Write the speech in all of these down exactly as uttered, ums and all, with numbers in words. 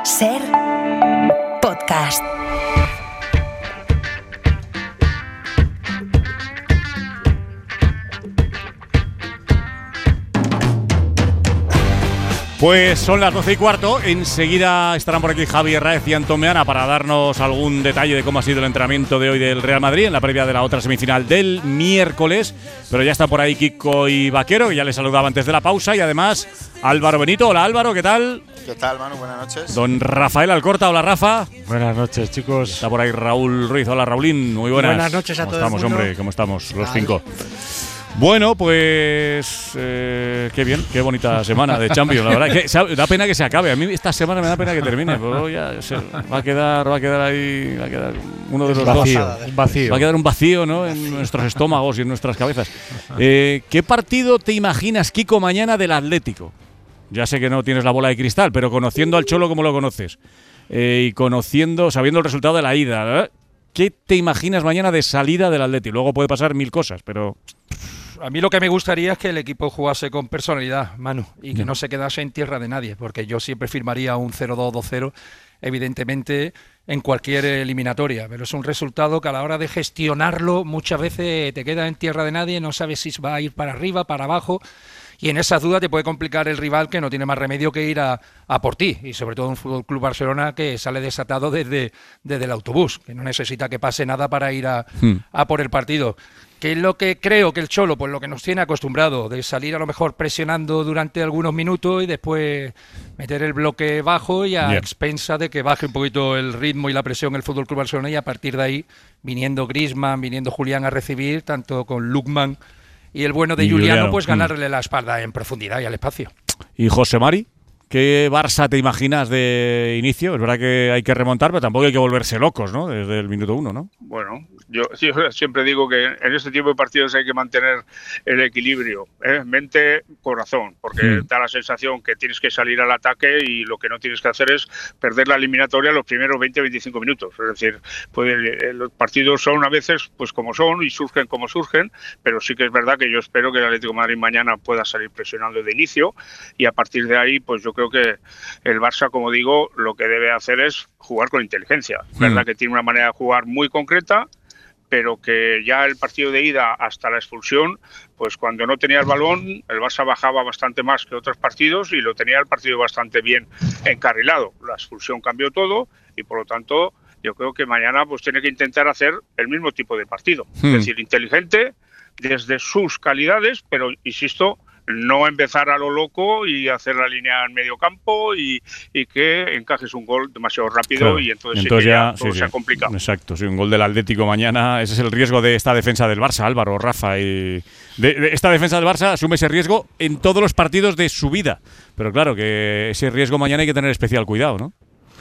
Ser Podcast. Pues son las doce y cuarto, enseguida estarán por aquí Javi Herráez y Antón Meana para darnos algún detalle de cómo ha sido el entrenamiento de hoy del Real Madrid en la previa de la otra semifinal del miércoles, pero ya está por ahí Kiko y Vaquero, que ya les saludaba antes de la pausa, y además Álvaro Benito. Hola Álvaro, ¿qué tal? ¿Qué tal, Manu? Buenas noches. Don Rafael Alcorta, hola Rafa. Buenas noches, chicos. Está por ahí Raúl Ruiz, hola Raulín, muy buenas. Buenas noches a todos. ¿Cómo estamos, hombre? ¿Cómo estamos los cinco? Bueno, pues eh, qué bien, qué bonita semana de Champions, la verdad. Que, da pena que se acabe. A mí esta semana me da pena que termine, pero ya se, va a quedar, va a quedar ahí, va a quedar uno de los vacío, dos. Un vacío. Va a quedar un vacío, ¿no? En nuestros estómagos y en nuestras cabezas. Eh, ¿Qué partido te imaginas, Kiko, mañana del Atlético? Ya sé que no tienes la bola de cristal, pero conociendo al Cholo como lo conoces eh, y conociendo, sabiendo el resultado de la ida, ¿eh? ¿Qué te imaginas mañana de salida del Atlético? Luego puede pasar mil cosas, pero a mí lo que me gustaría es que el equipo jugase con personalidad, Manu, y que no se quedase en tierra de nadie, porque yo siempre firmaría un cero dos dos cero, evidentemente, en cualquier eliminatoria, pero es un resultado que a la hora de gestionarlo muchas veces te queda en tierra de nadie, no sabes si va a ir para arriba, para abajo, y en esas dudas te puede complicar el rival, que no tiene más remedio que ir a, a por ti, y sobre todo un Fútbol Club Barcelona que sale desatado desde, desde el autobús, que no necesita que pase nada para ir a, hmm. a por el partido. ¿Qué es lo que creo que el Cholo, pues lo que nos tiene acostumbrado, de salir a lo mejor presionando durante algunos minutos y después meter el bloque bajo y a yeah. expensa de que baje un poquito el ritmo y la presión el Fútbol Club Barcelona, y a partir de ahí, viniendo Griezmann, viniendo Julián a recibir, tanto con Lukman y el bueno de y Juliano, Juliano, pues ganarle mm. la espalda en profundidad y al espacio. ¿Y José Mari? ¿Qué Barça te imaginas de inicio? Es verdad que hay que remontar, pero tampoco hay que volverse locos, ¿no? Desde el minuto uno, ¿no? Bueno, yo, yo siempre digo que en este tipo de partidos hay que mantener el equilibrio, ¿eh? Mente, corazón, porque mm. da la sensación que tienes que salir al ataque y lo que no tienes que hacer es perder la eliminatoria los primeros veinte a veinticinco minutos. Es decir, pues, los partidos son a veces pues como son y surgen como surgen, pero sí que es verdad que yo espero que el Atlético de Madrid mañana pueda salir presionando de inicio, y a partir de ahí, pues yo creo Creo que el Barça, como digo, lo que debe hacer es jugar con inteligencia. Es verdad que tiene una manera de jugar muy concreta, pero que ya el partido de ida hasta la expulsión, pues cuando no tenía el balón, el Barça bajaba bastante más que otros partidos y lo tenía el partido bastante bien encarrilado. La expulsión cambió todo y, por lo tanto, yo creo que mañana pues tiene que intentar hacer el mismo tipo de partido. Hmm. Es decir, inteligente desde sus calidades, pero, insisto, no empezar a lo loco y hacer la línea en medio campo y, y que encajes un gol demasiado rápido, claro. y entonces, entonces sí que ya, ya todo sí, se ha complicado. Exacto, sí, un gol del Atlético mañana, ese es el riesgo de esta defensa del Barça, Álvaro, Rafa. Y de, de esta defensa del Barça asume ese riesgo en todos los partidos de su vida, pero claro que ese riesgo mañana hay que tener especial cuidado, ¿no?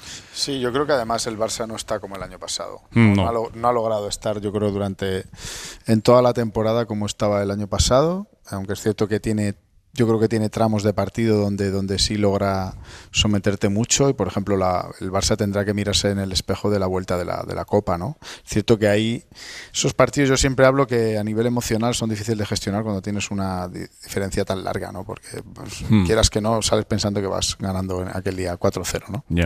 Sí, yo creo que además el Barça no está como el año pasado. Mm, no. No, ha, no ha logrado estar, yo creo, durante en toda la temporada como estaba el año pasado, aunque es cierto que tiene, yo creo que tiene tramos de partido donde, donde sí logra someterte mucho, y por ejemplo la, el Barça tendrá que mirarse en el espejo de la vuelta de la, de la Copa, ¿no? Es cierto que ahí esos partidos, yo siempre hablo que a nivel emocional son difíciles de gestionar cuando tienes una diferencia tan larga, ¿no? Porque pues, hmm. quieras que no, sales pensando que vas ganando en aquel día cuatro cero, ¿no? Yeah.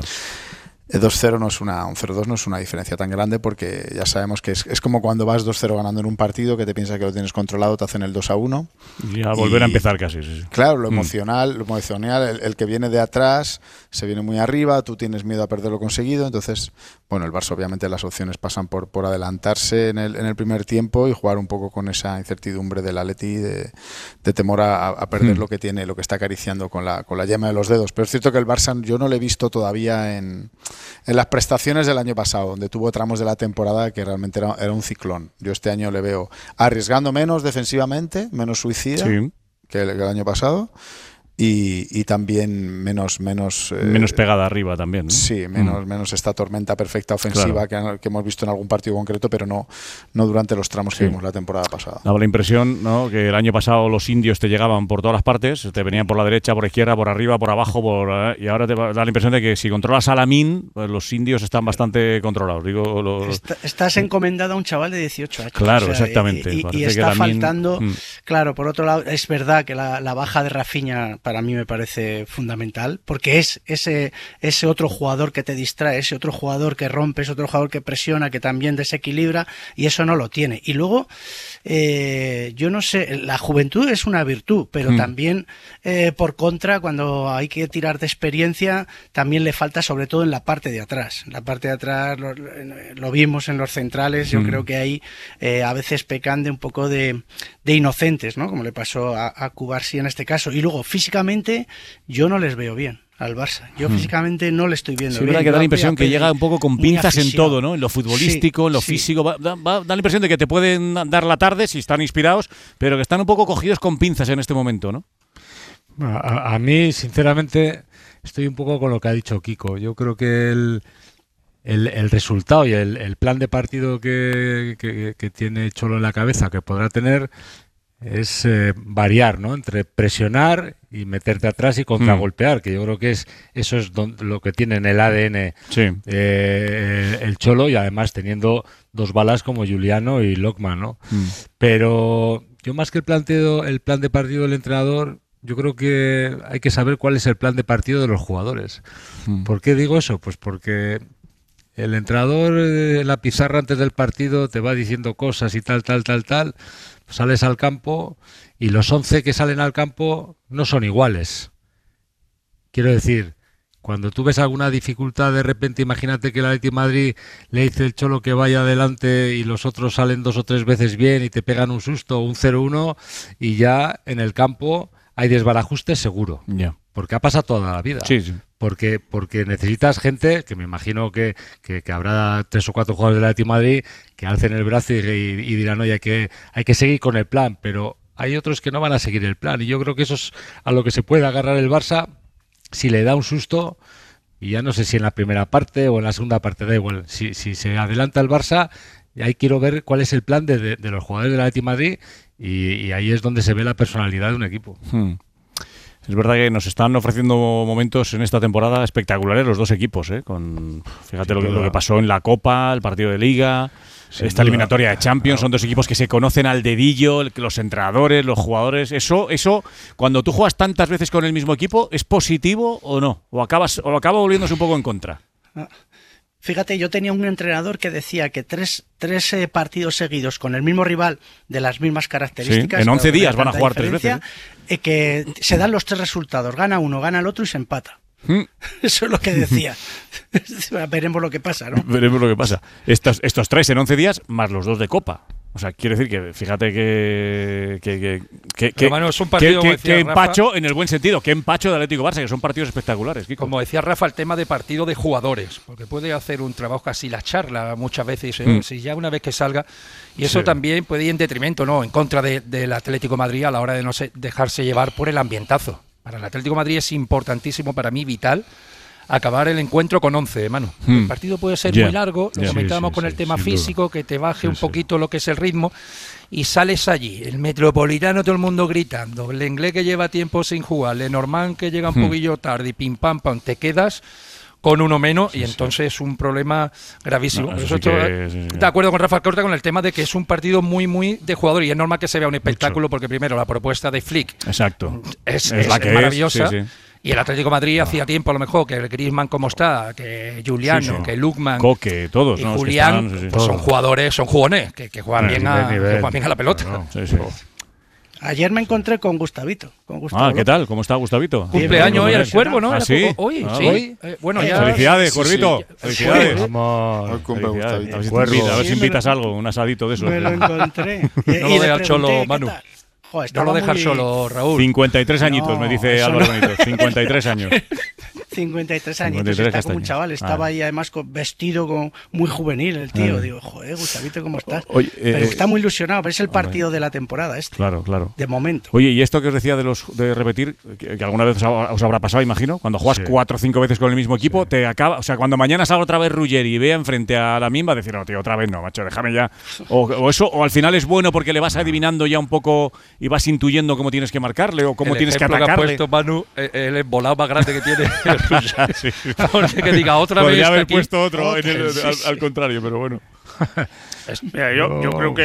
dos cero no es una, un cero dos no es una diferencia tan grande, porque ya sabemos que es, es como cuando vas dos cero ganando en un partido, que te piensas que lo tienes controlado, te hacen el dos a uno. Y a volver y, a empezar casi. Sí, sí. Claro, lo emocional, mm. lo emocional el, el que viene de atrás se viene muy arriba, tú tienes miedo a perder lo conseguido, entonces, bueno, el Barça obviamente las opciones pasan por, por adelantarse en el, en el primer tiempo y jugar un poco con esa incertidumbre del Atleti, de, de temor a, a perder mm. lo que tiene, lo que está acariciando con la, con la yema de los dedos. Pero es cierto que el Barça yo no lo he visto todavía en... en las prestaciones del año pasado, donde tuvo tramos de la temporada que realmente era, era un ciclón. Yo este año le veo arriesgando menos defensivamente, menos suicida sí. que, el, que el año pasado, y, y también menos menos eh, menos pegada arriba también, ¿no? Sí, menos, mm. menos esta tormenta perfecta ofensiva claro. que, que hemos visto en algún partido concreto, pero no, no durante los tramos sí. que vimos la temporada pasada. Daba la impresión, ¿no?, que el año pasado los indios te llegaban por todas las partes, te venían por la derecha, por la izquierda, por arriba, por abajo, por eh, y ahora te da la impresión de que si controlas a Lamine, pues los indios están bastante controlados. Digo, los... Está, estás encomendado a un chaval de dieciocho años. Claro, o sea, exactamente. Y, y, y está Lamine... faltando, mm. claro, por otro lado, es verdad que la, la baja de Rafinha para mí me parece fundamental, porque es ese, ese otro jugador que te distrae, ese otro jugador que rompe, ese otro jugador que presiona, que también desequilibra, y eso no lo tiene. Y luego, eh, yo no sé, la juventud es una virtud, pero mm. también eh, por contra, cuando hay que tirar de experiencia, también le falta, sobre todo en la parte de atrás. La parte de atrás lo, lo vimos en los centrales, yo mm. creo que ahí eh, a veces pecan de un poco de, de inocentes, ¿no? Como le pasó a, a Cubarsí en este caso. Y luego, físicamente, yo no les veo bien al Barça. Yo hmm. físicamente no le estoy viendo sí, bien. Sí, que da la impresión que llega un poco con pinzas en todo, ¿no? En lo futbolístico, sí, en lo sí. físico. Va, da, va, da la impresión de que te pueden dar la tarde si están inspirados, pero que están un poco cogidos con pinzas en este momento, ¿no? A, a mí, sinceramente, estoy un poco con lo que ha dicho Kiko. Yo creo que el, el, el resultado y el, el plan de partido que, que, que tiene Cholo en la cabeza, que podrá tener, es eh, variar, ¿no? Entre presionar y meterte atrás y contragolpear, mm. que yo creo que es eso es don, lo que tiene en el A D N sí. eh, el Cholo, y además teniendo dos balas como Juliano y Lockman, ¿no? Mm. Pero yo, más que el planteo, el plan de partido del entrenador, yo creo que hay que saber cuál es el plan de partido de los jugadores. Mm. ¿Por qué digo eso? Pues porque el entrenador en la pizarra antes del partido te va diciendo cosas y tal, tal, tal, tal. Sales al campo y los once que salen al campo no son iguales. Quiero decir, cuando tú ves alguna dificultad, de repente imagínate que el Atleti de Madrid le dice el Cholo que vaya adelante y los otros salen dos o tres veces bien y te pegan un susto, un cero uno, y ya en el campo hay desbarajuste seguro. Yeah. Porque ha pasado toda la vida. Sí, sí. Porque, porque necesitas gente, que me imagino que, que, que habrá tres o cuatro jugadores del Atleti de Madrid que alcen el brazo y, y, y dirán, oye, hay que, hay que seguir con el plan, pero hay otros que no van a seguir el plan, y yo creo que eso es a lo que se puede agarrar el Barça si le da un susto, y ya no sé si en la primera parte o en la segunda parte, da igual, si, si se adelanta el Barça, ahí quiero ver cuál es el plan de, de, de los jugadores del Atleti de Madrid, y, y ahí es donde se ve la personalidad de un equipo. Hmm. Es verdad que nos están ofreciendo momentos en esta temporada espectaculares los dos equipos, ¿eh? Con, fíjate lo que, lo que pasó en la Copa, el partido de Liga, Sin esta duda. eliminatoria de Champions, son dos equipos que se conocen al dedillo, los entrenadores, los jugadores. Eso, eso, cuando tú juegas tantas veces con el mismo equipo, ¿es positivo o no? ¿O acabas, o acaba volviéndose un poco en contra? Fíjate, yo tenía un entrenador que decía que tres, tres eh, partidos seguidos con el mismo rival de las mismas características. Sí, en once días van a jugar tres veces. Eh, que se dan los tres resultados, gana uno, gana el otro y se empata. ¿Mm? Eso es lo que decía. Veremos lo que pasa, ¿no? Veremos lo que pasa. Estos, estos tres en once días, más los dos de Copa. O sea, quiero decir que, fíjate que que que que, que, bueno, es un partido, que, que, que empacho Rafa, en el buen sentido, que empacho de Atlético Barça, que son partidos espectaculares, Kiko. Como decía Rafa, el tema de partido de jugadores, porque puede hacer un trabajo casi la charla muchas veces, ¿eh? mm. si ya una vez que salga, y eso sí. también puede ir en detrimento, ¿no? En contra de, del Atlético de Madrid a la hora de no se, dejarse llevar por el ambientazo. Para el Atlético de Madrid es importantísimo, para mí vital, acabar el encuentro con once, Manu. Hmm. El partido puede ser yeah. muy largo, lo yeah. comentábamos sí, sí, con el sí, tema físico, duda. que te baje sí, un poquito sí. lo que es el ritmo, y sales allí, el Metropolitano, todo el mundo gritando, el inglés que lleva tiempo sin jugar, Lenormand que llega un hmm. poquillo tarde, y pim pam pam, te quedas con uno menos, sí, y entonces es sí. un problema gravísimo. No, eso sí que, sí, sí. De acuerdo con Rafa Corta con el tema de que es un partido muy, muy de jugador, y es normal que se vea un espectáculo, Mucho. porque primero la propuesta de Flick Exacto. es, es, es, la que es maravillosa. Es, sí, sí. Y el Atlético de Madrid no. hacía tiempo a lo mejor que el Griezmann como está, que Juliano, sí, sí. que Lookman, Coque, todos, y ¿no? Julián, están, sí, sí. pues son jugadores, son jugones, que, que juegan bien a, que juegan bien a la pelota. No, sí, sí. Ayer me encontré con Gustavito. Con Gustavo ah, ¿qué tal? ¿Cómo está Gustavito? Cumpleaños hoy el Cuervo, ¿no? ¿Ah, sí? Hoy, ah, sí. Hoy. Eh, bueno, ya. Felicidades, sí, Cuervito. Sí, sí. Felicidades. Vamos. Hoy cumple Gustavito. A ver si, invita, a ver si invitas algo, un asadito de eso. Me lo encontré. No lo dejas solo, Manu. Joder, no lo dejas muy... solo, Raúl. cincuenta y tres añitos, no, me dice Álvaro no. Benito. cincuenta y tres años. cincuenta y tres añitos, está como un chaval. Estaba ah. ahí además con, vestido con, muy juvenil el tío. Ah. Digo, joder, Gustavito, ¿cómo estás? Oye, eh, pero está muy ilusionado, pero es el partido hombre. de la temporada este. Claro, claro. De momento. Oye, y esto que os decía de los de repetir, que, que alguna vez os, os habrá pasado, imagino, cuando juegas sí. cuatro o cinco veces con el mismo equipo, sí. te acaba, o sea, cuando mañana salga otra vez Ruggeri y vea enfrente a la Mimba, decir, no, tío, otra vez no, macho, déjame ya. O, o eso, o al final es bueno porque le vas adivinando ya un poco y vas intuyendo cómo tienes que marcarle o cómo el tienes que atacarle. Que ha puesto Manu, el embolado más grande que tiene. sí. Porque que diga otra Podría vez. haber aquí. puesto otro Oh, en el, sí, al, sí. al contrario, pero bueno. Mira, yo, yo creo que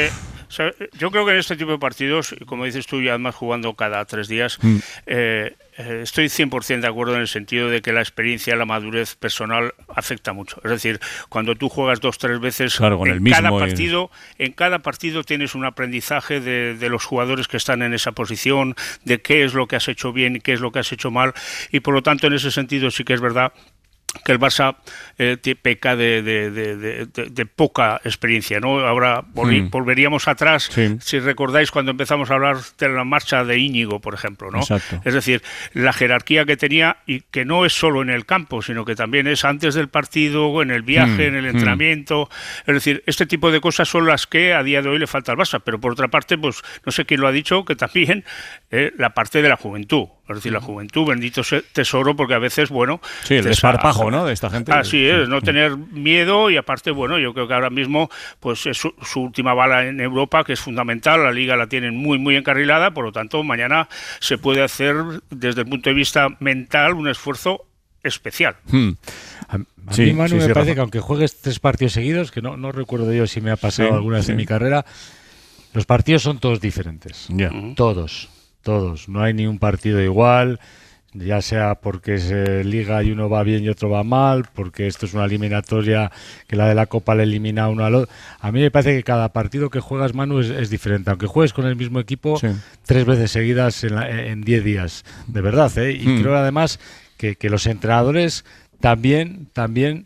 O sea, yo creo que en este tipo de partidos, como dices tú, y además jugando cada tres días, Mm. eh, eh, estoy cien por ciento de acuerdo en el sentido de que la experiencia, la madurez personal afecta mucho. Es decir, cuando tú juegas dos, tres veces Claro, con en el mismo, cada eh. partido, en cada partido tienes un aprendizaje de, de los jugadores que están en esa posición, de qué es lo que has hecho bien y qué es lo que has hecho mal, y por lo tanto en ese sentido sí que es verdad que el Barça eh, peca de, de, de, de, de poca experiencia, ¿no? Ahora volví, Mm. volveríamos atrás, Sí. si recordáis cuando empezamos a hablar de la marcha de Íñigo, por ejemplo, ¿no? Exacto. Es decir, la jerarquía que tenía, y que no es solo en el campo, sino que también es antes del partido, en el viaje, Mm, en el mm. entrenamiento. Es decir, este tipo de cosas son las que a día de hoy le falta al Barça, pero por otra parte, pues no sé quién lo ha dicho, que también eh, la parte de la juventud. Es decir, la juventud, bendito se- tesoro, porque a veces, bueno... Sí, el te desparpajo, sa- ¿no? De esta gente. Así es, no tener miedo, y aparte, bueno, yo creo que ahora mismo pues es su, su última bala en Europa, que es fundamental. La Liga la tienen muy, muy encarrilada, por lo tanto, mañana se puede hacer, desde el punto de vista mental, un esfuerzo especial. Hmm. A, a Sí, mí, Manu, sí, me sí, parece Rafa. que aunque juegues tres partidos seguidos, que no, no recuerdo yo si me ha pasado Sí, alguna vez sí. en mi carrera, los partidos son todos diferentes. Ya. Ujú. Todos, todos. No hay ni un partido igual, ya sea porque se liga y uno va bien y otro va mal, porque esto es una eliminatoria que la de la Copa le elimina a uno al otro. A mí me parece que cada partido que juegas, Manu, es, es diferente. Aunque juegues con el mismo equipo Sí. tres veces seguidas en la- en diez días. De verdad, ¿eh? Y Hmm. creo además que, que los entrenadores también, también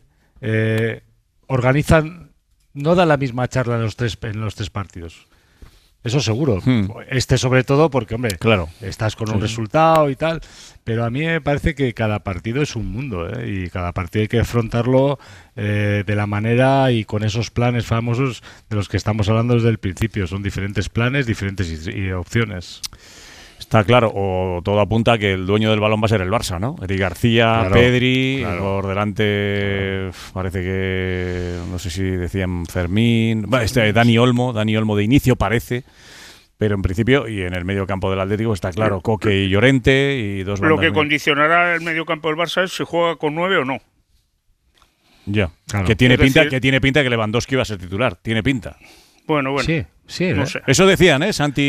eh, organizan, no dan la misma charla en los tres, en los tres partidos. Eso seguro. Hmm. Este sobre todo porque, hombre, Claro. estás con Sí, un sí. resultado y tal, pero a mí me parece que cada partido es un mundo, ¿eh? Y cada partido hay que afrontarlo eh, de la manera y con esos planes famosos de los que estamos hablando desde el principio. Son diferentes planes, diferentes y, y opciones. Está claro, o todo apunta a que el dueño del balón va a ser el Barça, ¿no? Eric García, Claro, Pedri, claro. por delante uf, parece que, no sé si decían Fermín, bueno, este, Dani Olmo, Dani Olmo de inicio parece, pero en principio, y en el medio campo del Atlético está claro, Coque y Llorente y dos Lo bandas que muy- condicionará el medio campo del Barça es si juega con nueve o no. Ya, Claro. que tiene Es pinta, decir- que tiene pinta que Lewandowski va a ser titular, tiene pinta. Bueno, bueno, Sí, sí, no ¿eh? sé. Eso decían, ¿eh? Santi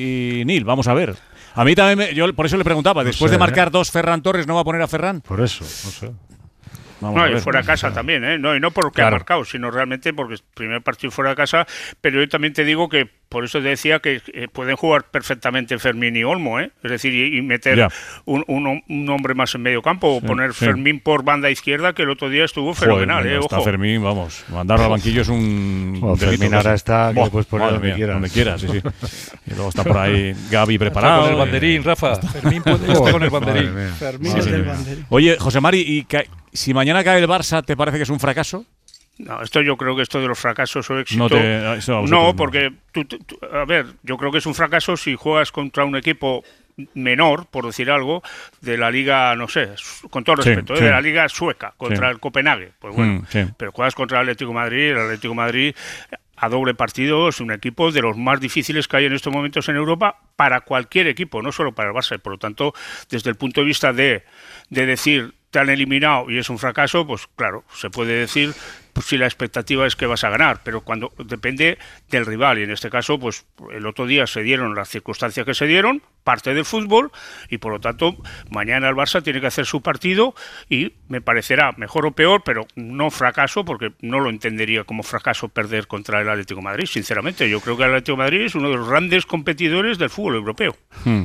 y Nil, vamos a ver. A mí también, me- yo por eso le preguntaba, después sé, de marcar ¿eh? dos Ferran Torres, ¿no va a poner a Ferran? Por eso, no sé. Vamos No, a y ver. fuera de casa también, ¿eh? No, y no porque Claro. ha marcado, sino realmente porque es primer partido fuera de casa. Pero yo también te digo que, por eso te decía que eh, pueden jugar perfectamente Fermín y Olmo, ¿eh? Es decir, y, y meter Ya. un, un, un hombre más en medio campo, o Sí, poner sí. Fermín por banda izquierda, que el otro día estuvo Joder, fenomenal, cuando ¿eh? está Ojo. Fermín, vamos, mandarlo al banquillo es un Bueno, delito Fermín casi. ahora está, que Buah, le puedes poner madre donde mía, quieras. donde quieras, sí, sí. Y luego está por ahí Gaby Está preparado. con el eh. banderín, Rafa. Fermín puede estar con el banderín. Madre mía. Fermín Madre es del mía. banderín. Oye, José Mari, ¿y ca- si mañana cae el Barça, ¿te parece que es un fracaso? No, esto yo creo que esto de los fracasos o éxito... No te- eso a vosotros no, no. porque, tú, tú- tú- a ver, yo creo que es un fracaso si juegas contra un equipo menor, por decir algo, de la liga, no sé, su- con todo Sí, respeto, ¿eh? sí. de la liga sueca, contra Sí. el Copenhague. Pues bueno, Mm, sí. pero juegas contra el Atlético de Madrid, el Atlético de Madrid a doble partido es un equipo de los más difíciles que hay en estos momentos en Europa para cualquier equipo, no solo para el Barça. Y por lo tanto, desde el punto de vista de, de decir te han eliminado y es un fracaso, pues claro, se puede decir pues, si la expectativa es que vas a ganar, pero cuando depende del rival, y en este caso, pues el otro día se dieron las circunstancias que se dieron, parte del fútbol, y por lo tanto, mañana el Barça tiene que hacer su partido y me parecerá mejor o peor, pero no fracaso, porque no lo entendería como fracaso perder contra el Atlético de Madrid, sinceramente. Yo creo que el Atlético de Madrid es uno de los grandes competidores del fútbol europeo. Mm.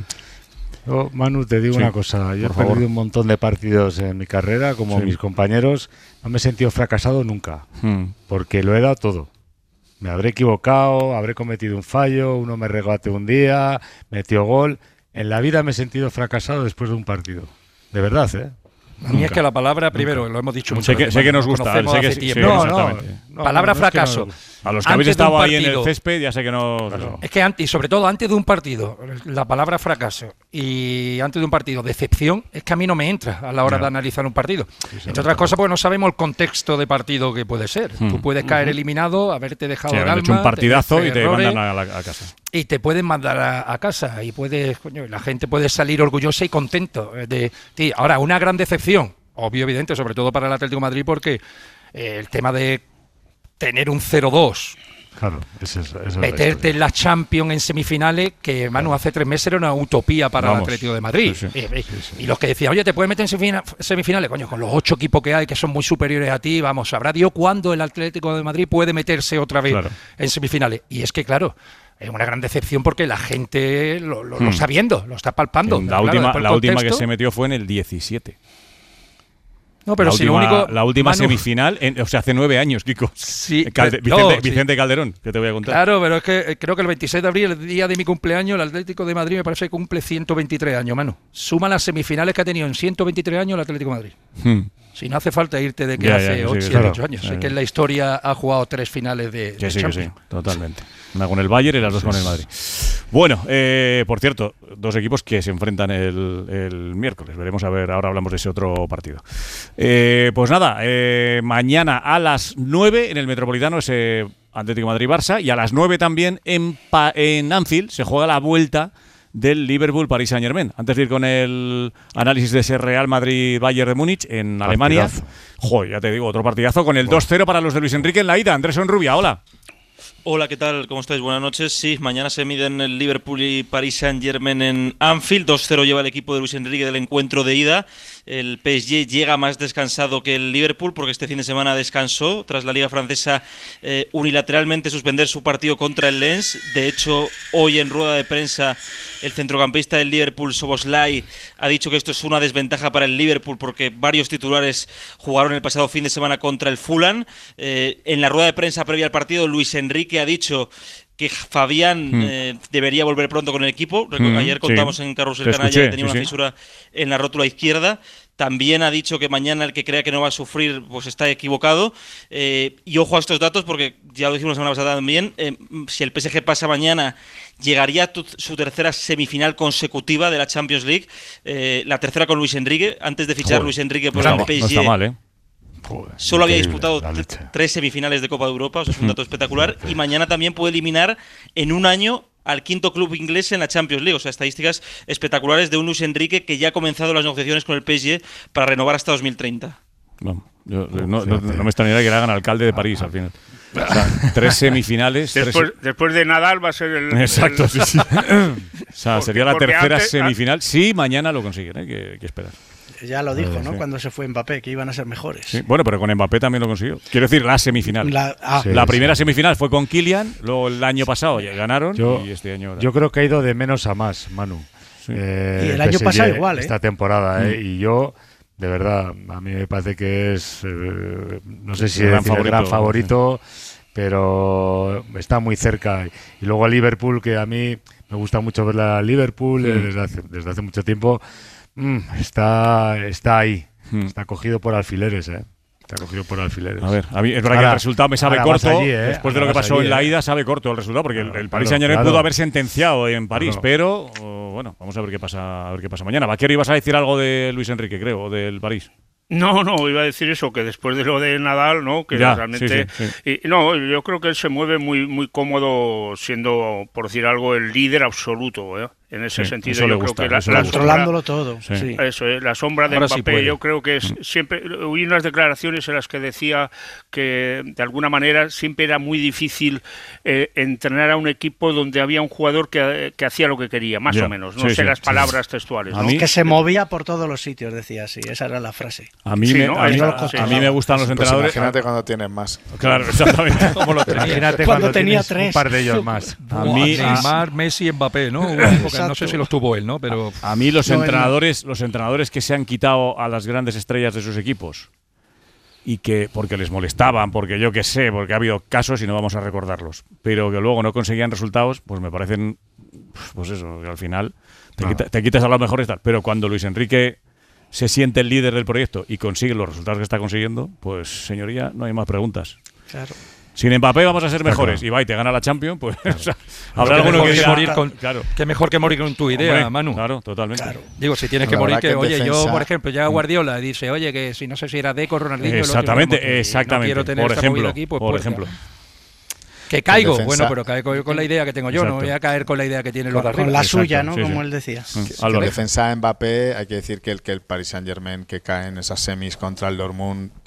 Yo, Manu, te digo Sí, una cosa. Yo he por favor. perdido un montón de partidos en mi carrera, como Sí. mis compañeros. No me he sentido fracasado nunca, Mm. porque lo he dado todo. Me habré equivocado, habré cometido un fallo, uno me regate un día, metió gol. En la vida me he sentido fracasado después de un partido. De verdad, ¿eh? A mí es que la palabra, primero, lo hemos dicho muchas Sé que, veces, sé que nos nos gusta, conocemos sé que hace sí, tiempo. sí, No, no, exactamente. no, Palabra no, no es que no- fracaso. A los que habéis Antes de un estado ahí en el partido. césped, ya sé que no. Es que antes, y sobre todo antes de un partido, la palabra fracaso y antes de un partido, decepción, es que a mí no me entra a la hora Ya. de analizar un partido. Entre otras cosas, porque no sabemos el contexto de partido que puede ser. Hmm. Tú puedes caer eliminado, haberte dejado Sí, el haber alma, hecho un partidazo tener y te errores, mandan a, la, a casa. y te pueden mandar a, a casa y puedes, coño, la gente puede salir orgullosa y contento de ti. Ahora, una gran decepción, obvio, evidente, sobre todo para el Atlético de Madrid, porque eh, el tema de tener un cero dos Claro, eso es, eso es meterte en la Champions en semifinales, que Manu hace tres meses era una utopía para Vamos. el Atlético de Madrid. Sí, sí. Y, y- y los que decían, oye, te puedes meter en semifina- semifinales, coño, con los ocho equipos que hay que son muy superiores a ti, vamos, sabrá Dios cuándo el Atlético de Madrid puede meterse otra vez Claro. en semifinales. Y es que, claro, es una gran decepción porque la gente lo, lo- lo Hmm. está viendo, lo está palpando. La Claro, última, después el la última que contexto- se metió fue en el diecisiete. No, pero la si última, lo único. la última Manu, semifinal, en- o sea, hace nueve años, Kiko. Sí, Calde- pero- Vicente, no, sí. Vicente Calderón, que te voy a contar. Claro, pero es que eh, creo que el veintiséis de abril, el día de mi cumpleaños, el Atlético de Madrid me parece que cumple ciento veintitrés años, Manu. Suma las semifinales que ha tenido en ciento veintitrés años el Atlético de Madrid. Hmm. Si no hace falta irte de que Ya, hace ya, sí, ocho, sí, siete, claro. ocho años. Ya, Sé ya. que en la historia ha jugado tres finales de, Que de sí, que sí, Champions. totalmente. Una con el Bayern y las dos con el Madrid. Bueno, eh, por cierto, dos equipos que se enfrentan el, el miércoles. Veremos a ver, ahora hablamos de ese otro partido. Eh, pues nada, eh, mañana a las nueve en el Metropolitano ese Atlético Madrid-Barça y a las nueve también en, Pa- en Anfield se juega la vuelta del Liverpool-Paris Saint-Germain. Antes de ir con el análisis de ese Real Madrid-Bayern de Múnich en Alemania. Partidazo. Joder, ya te digo, otro partidazo con el dos cero para los de Luis Enrique en la ida. Andrés Onrubia, hola. Hola, ¿qué tal? ¿Cómo estáis? Buenas noches. Sí, mañana se miden el Liverpool y Paris Saint-Germain en Anfield. dos cero lleva el equipo de Luis Enrique del encuentro de ida. El P S G llega más descansado que el Liverpool porque este fin de semana descansó tras la Liga Francesa eh, unilateralmente suspender su partido contra el Lens. De hecho, hoy en rueda de prensa el centrocampista del Liverpool, Szoboszlai, ha dicho que esto es una desventaja para el Liverpool porque varios titulares jugaron el pasado fin de semana contra el Fulham. Eh, en la rueda de prensa previa al partido, Luis Enrique ha dicho que Fabián Mm. eh, debería volver pronto con el equipo. Recu- Mm, Ayer sí. contamos en Carrusel Te Canalla escuché, que tenía sí, una sí. fisura en la rótula izquierda. También ha dicho que mañana el que crea que no va a sufrir pues está equivocado. Eh, y ojo a estos datos porque ya lo dijimos la semana pasada también. Eh, si el P S G pasa mañana, llegaría a tu- su tercera semifinal consecutiva de la Champions League. Eh, la tercera con Luis Enrique. Antes de fichar Joder, Luis Enrique No por está, el ma- P S G. no está mal, ¿eh? Joder, Solo había increíble, disputado la t- leche. tres semifinales de Copa de Europa, o sea, es un dato espectacular. Y mañana también puede eliminar en un año al quinto club inglés en la Champions League. O sea, estadísticas espectaculares de un Luis Enrique que ya ha comenzado las negociaciones con el P S G para renovar hasta dos mil treinta. Vamos, yo- no, no- no me extrañaría que le hagan alcalde de París al final. O sea, tres semifinales. tres- Después, después de Nadal va a ser el. Exacto, el- sí, sí. O sea, Porque- sería la porque tercera antes- semifinal. Sí, mañana lo consiguen, ¿eh? que, que esperar. Ya lo dijo, ¿no? sí. Cuando se fue Mbappé, que iban a ser mejores. Sí, bueno, pero con Mbappé también lo consiguió. Quiero decir, la semifinal. La, La- ah, Sí. primera semifinal fue con Kylian, luego el año pasado ya ganaron Yo- y este año. Yo creo que ha ido de menos a más, Manu. Sí. Eh, Y el año P S G pasado igual, ¿eh? Esta temporada, Mm. ¿eh? Y yo, de verdad, a mí me parece que es, eh, no sé si El gran decir el gran favorito, favorito, pero está muy cerca. Y luego a Liverpool, que a mí me gusta mucho ver a Liverpool eh, desde, hace, desde hace mucho tiempo, mm, está, está ahí, Mm. está cogido por alfileres, ¿eh? Está cogido por alfileres. A ver, a mí es verdad que Ahora- el resultado me sabe ahora vas corto. allí, ¿eh? Después de lo Ahora que vas pasó allí, en la ¿eh? ida, sabe corto el resultado, porque el, Claro, el Paris claro, Saint-Germain claro. pudo haber sentenciado en París, Claro. pero oh, bueno, vamos a ver qué pasa, a ver qué pasa mañana. Vaquero, ibas a decir algo de Luis Enrique, creo, o del París. No, no, iba a decir eso, que después de lo de Nadal, ¿no? Que Ya, realmente. sí, sí, Y, no, yo creo que él se mueve muy, muy cómodo siendo, por decir algo, el líder absoluto, ¿eh? En ese Sí, sentido, eso yo le creo gusta, que la, eso le la gusta. sombra, controlándolo todo. Sí. Sí. eso, ¿eh? La sombra de Ahora sí Mbappé, puede. yo creo que es siempre. Oí unas declaraciones en las que decía que de alguna manera siempre era muy difícil eh, entrenar a un equipo donde había un jugador que, que hacía lo que quería, más Ya, o menos. No sí, sé sí, las sí. palabras textuales. A ¿no? mí- Que se movía por todos los sitios, decía así. Esa era la frase. A mí, Sí, me, ¿no? a mí, Ahí a está, mí sí. me gustan los Pues entrenadores. imagínate cuando tienes más. Claro, exactamente. Como lo tenía. Imagínate Cuando cuando, tenía tienes tres. un par de ellos más. A Buah, mí, a, Neymar, Messi, Mbappé, ¿no? Hubo una época, no sé Exacto. si los tuvo él, ¿no? Pero a mí los No, él no. entrenadores, los entrenadores que se han quitado a las grandes estrellas de sus equipos y que porque les molestaban, porque yo qué sé, porque ha habido casos y no vamos a recordarlos, pero que luego no conseguían resultados, pues me parecen, pues eso, que al final te, Claro. quita- te quitas a los mejores tal. Pero cuando Luis Enrique se siente el líder del proyecto y consigue los resultados que está consiguiendo, pues señoría, no hay más preguntas. Claro. Sin Mbappé vamos a ser Está mejores. claro. Y va y te gana la Champions, pues o sea, habrá Qué alguno mejor que que diga, morir con- claro, qué mejor que morir con tu idea, hombre, Manu. Claro, totalmente. Claro. Digo, si tienes La que morir, verdad que, que en oye, yo, defensa- por ejemplo, ya Guardiola dice, oye, que si no sé si era Deco, Ronaldinho, el otro, Exactamente, bueno, pues, exactamente. No quiero tener por esta ejemplo, movida aquí, pues, por pues, ejemplo. que caigo, defensa- bueno, pero caigo con la idea que tengo yo, no Exacto. voy a caer con la idea que tiene los de Con arriba. la Exacto, suya, ¿no? sí, Como sí. él decía. Mm, En Álvaro. defensa de Mbappé, hay que decir que el, que el Paris Saint-Germain que cae en esas semis contra el Dortmund,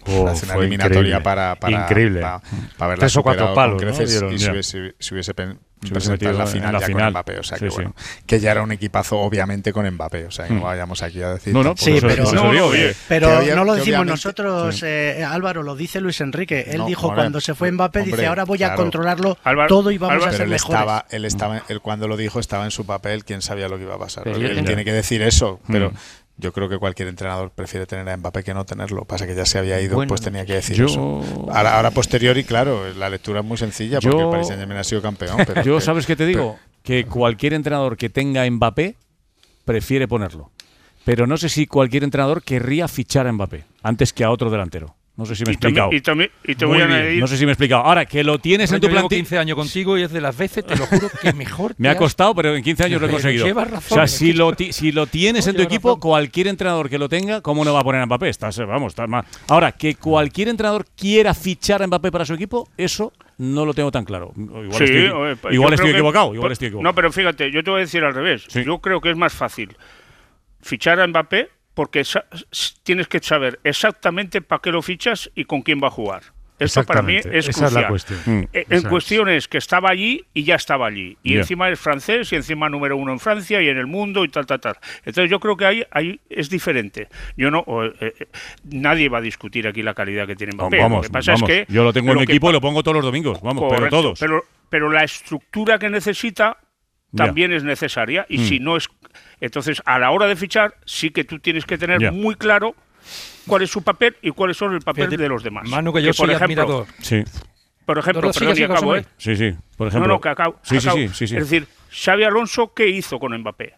Oh, hace una fue eliminatoria increíble. para, para, Increíble. para, para verla Tres o cuatro superado palos, con ¿no? creces, Dieron, y si ya. hubiese, si hubiese pen- Si hubiese presentado en la metido final en la ya final. con Mbappé, o sea Sí, que sí. bueno, que ya era un equipazo obviamente con Mbappé, o sea que no Mm. vayamos aquí a decir No, no, tampoco- Sí, por eso- pero- por eso No, digo no, que- oye, Pero que obvia- no lo que decimos obviamente- nosotros, sí. eh, Álvaro, lo dice Luis Enrique. Él No, dijo hombre, cuando se fue Mbappé, dice, hombre, ahora voy a claro. controlarlo Álvaro- todo y vamos Álvaro- a Pero ser él mejores. estaba, él estaba, él cuando lo dijo estaba en su papel, quién sabía lo que iba a pasar. Pero Porque yo él tengo- tiene que decir eso, pero Mm. yo creo que cualquier entrenador prefiere tener a Mbappé que no tenerlo. Pasa que ya se había ido, Bueno, pues tenía que decir yo- eso. Ahora, ahora posteriori, claro, la lectura es muy sencilla porque Yo- el Paris Saint-Germain ha sido campeón. Pero Yo, que- ¿sabes qué te digo? Que cualquier entrenador que tenga Mbappé prefiere ponerlo. Pero no sé si cualquier entrenador querría fichar a Mbappé antes que a otro delantero. No sé si me he Y también, explicado. y también y te Muy voy a bien, añadir. no sé si me he explicado. Ahora, que lo tienes en Yo tu llevo plantilla. quince años contigo y es de las veces, te lo juro, que mejor. Me te ha has- costado, pero en quince años lo he Pero conseguido. llevas razón, o sea, es si que- lo, ti- si lo tienes No, en tu llevas equipo, razón. cualquier entrenador que lo tenga, ¿cómo no va a poner a Mbappé? Estás, eh, vamos, estás más. Ahora, que cualquier entrenador quiera fichar a Mbappé para su equipo, eso no lo tengo tan claro. Igual Sí, estoy, oye, pues igual yo estoy creo que- equivocado. Igual pues- estoy equivocado. No, pero fíjate, yo te voy a decir al revés. Sí. Yo creo que es más fácil fichar a Mbappé porque sa- s- tienes que saber exactamente para qué lo fichas y con quién va a jugar. Esto para mí Exactamente. es Esa crucial. es la cuestión. Mm. Eh, Esa En es. cuestión es que estaba allí y ya estaba allí. Y Ya. encima es francés y encima número uno en Francia y en el mundo y tal, tal, tal. Entonces yo creo que ahí, ahí es diferente. Yo no, o, eh, eh, nadie va a discutir aquí la calidad que tiene Mbappé. Vamos, lo que pasa vamos. es que yo lo tengo en lo mi que equipo pa- y lo pongo todos los domingos. Vamos, pero Correcto, todos. Pero, pero la estructura que necesita Ya. también es necesaria. Y Mm. si no es. Entonces, a la hora de fichar, sí que tú tienes que tener Ya. muy claro cuál es su papel y cuáles son el papel Fíjate, de los demás. Manu, que yo por soy ejemplo, admirador. Sí, Por ejemplo, No, no, sigue, perdón, y sigue, acabo, José ¿eh? sí, sí. Por ejemplo. No, no, que acabo. Sí, sí, acabo. sí, sí, sí. Es decir, Xavi Alonso, ¿qué hizo con Mbappé?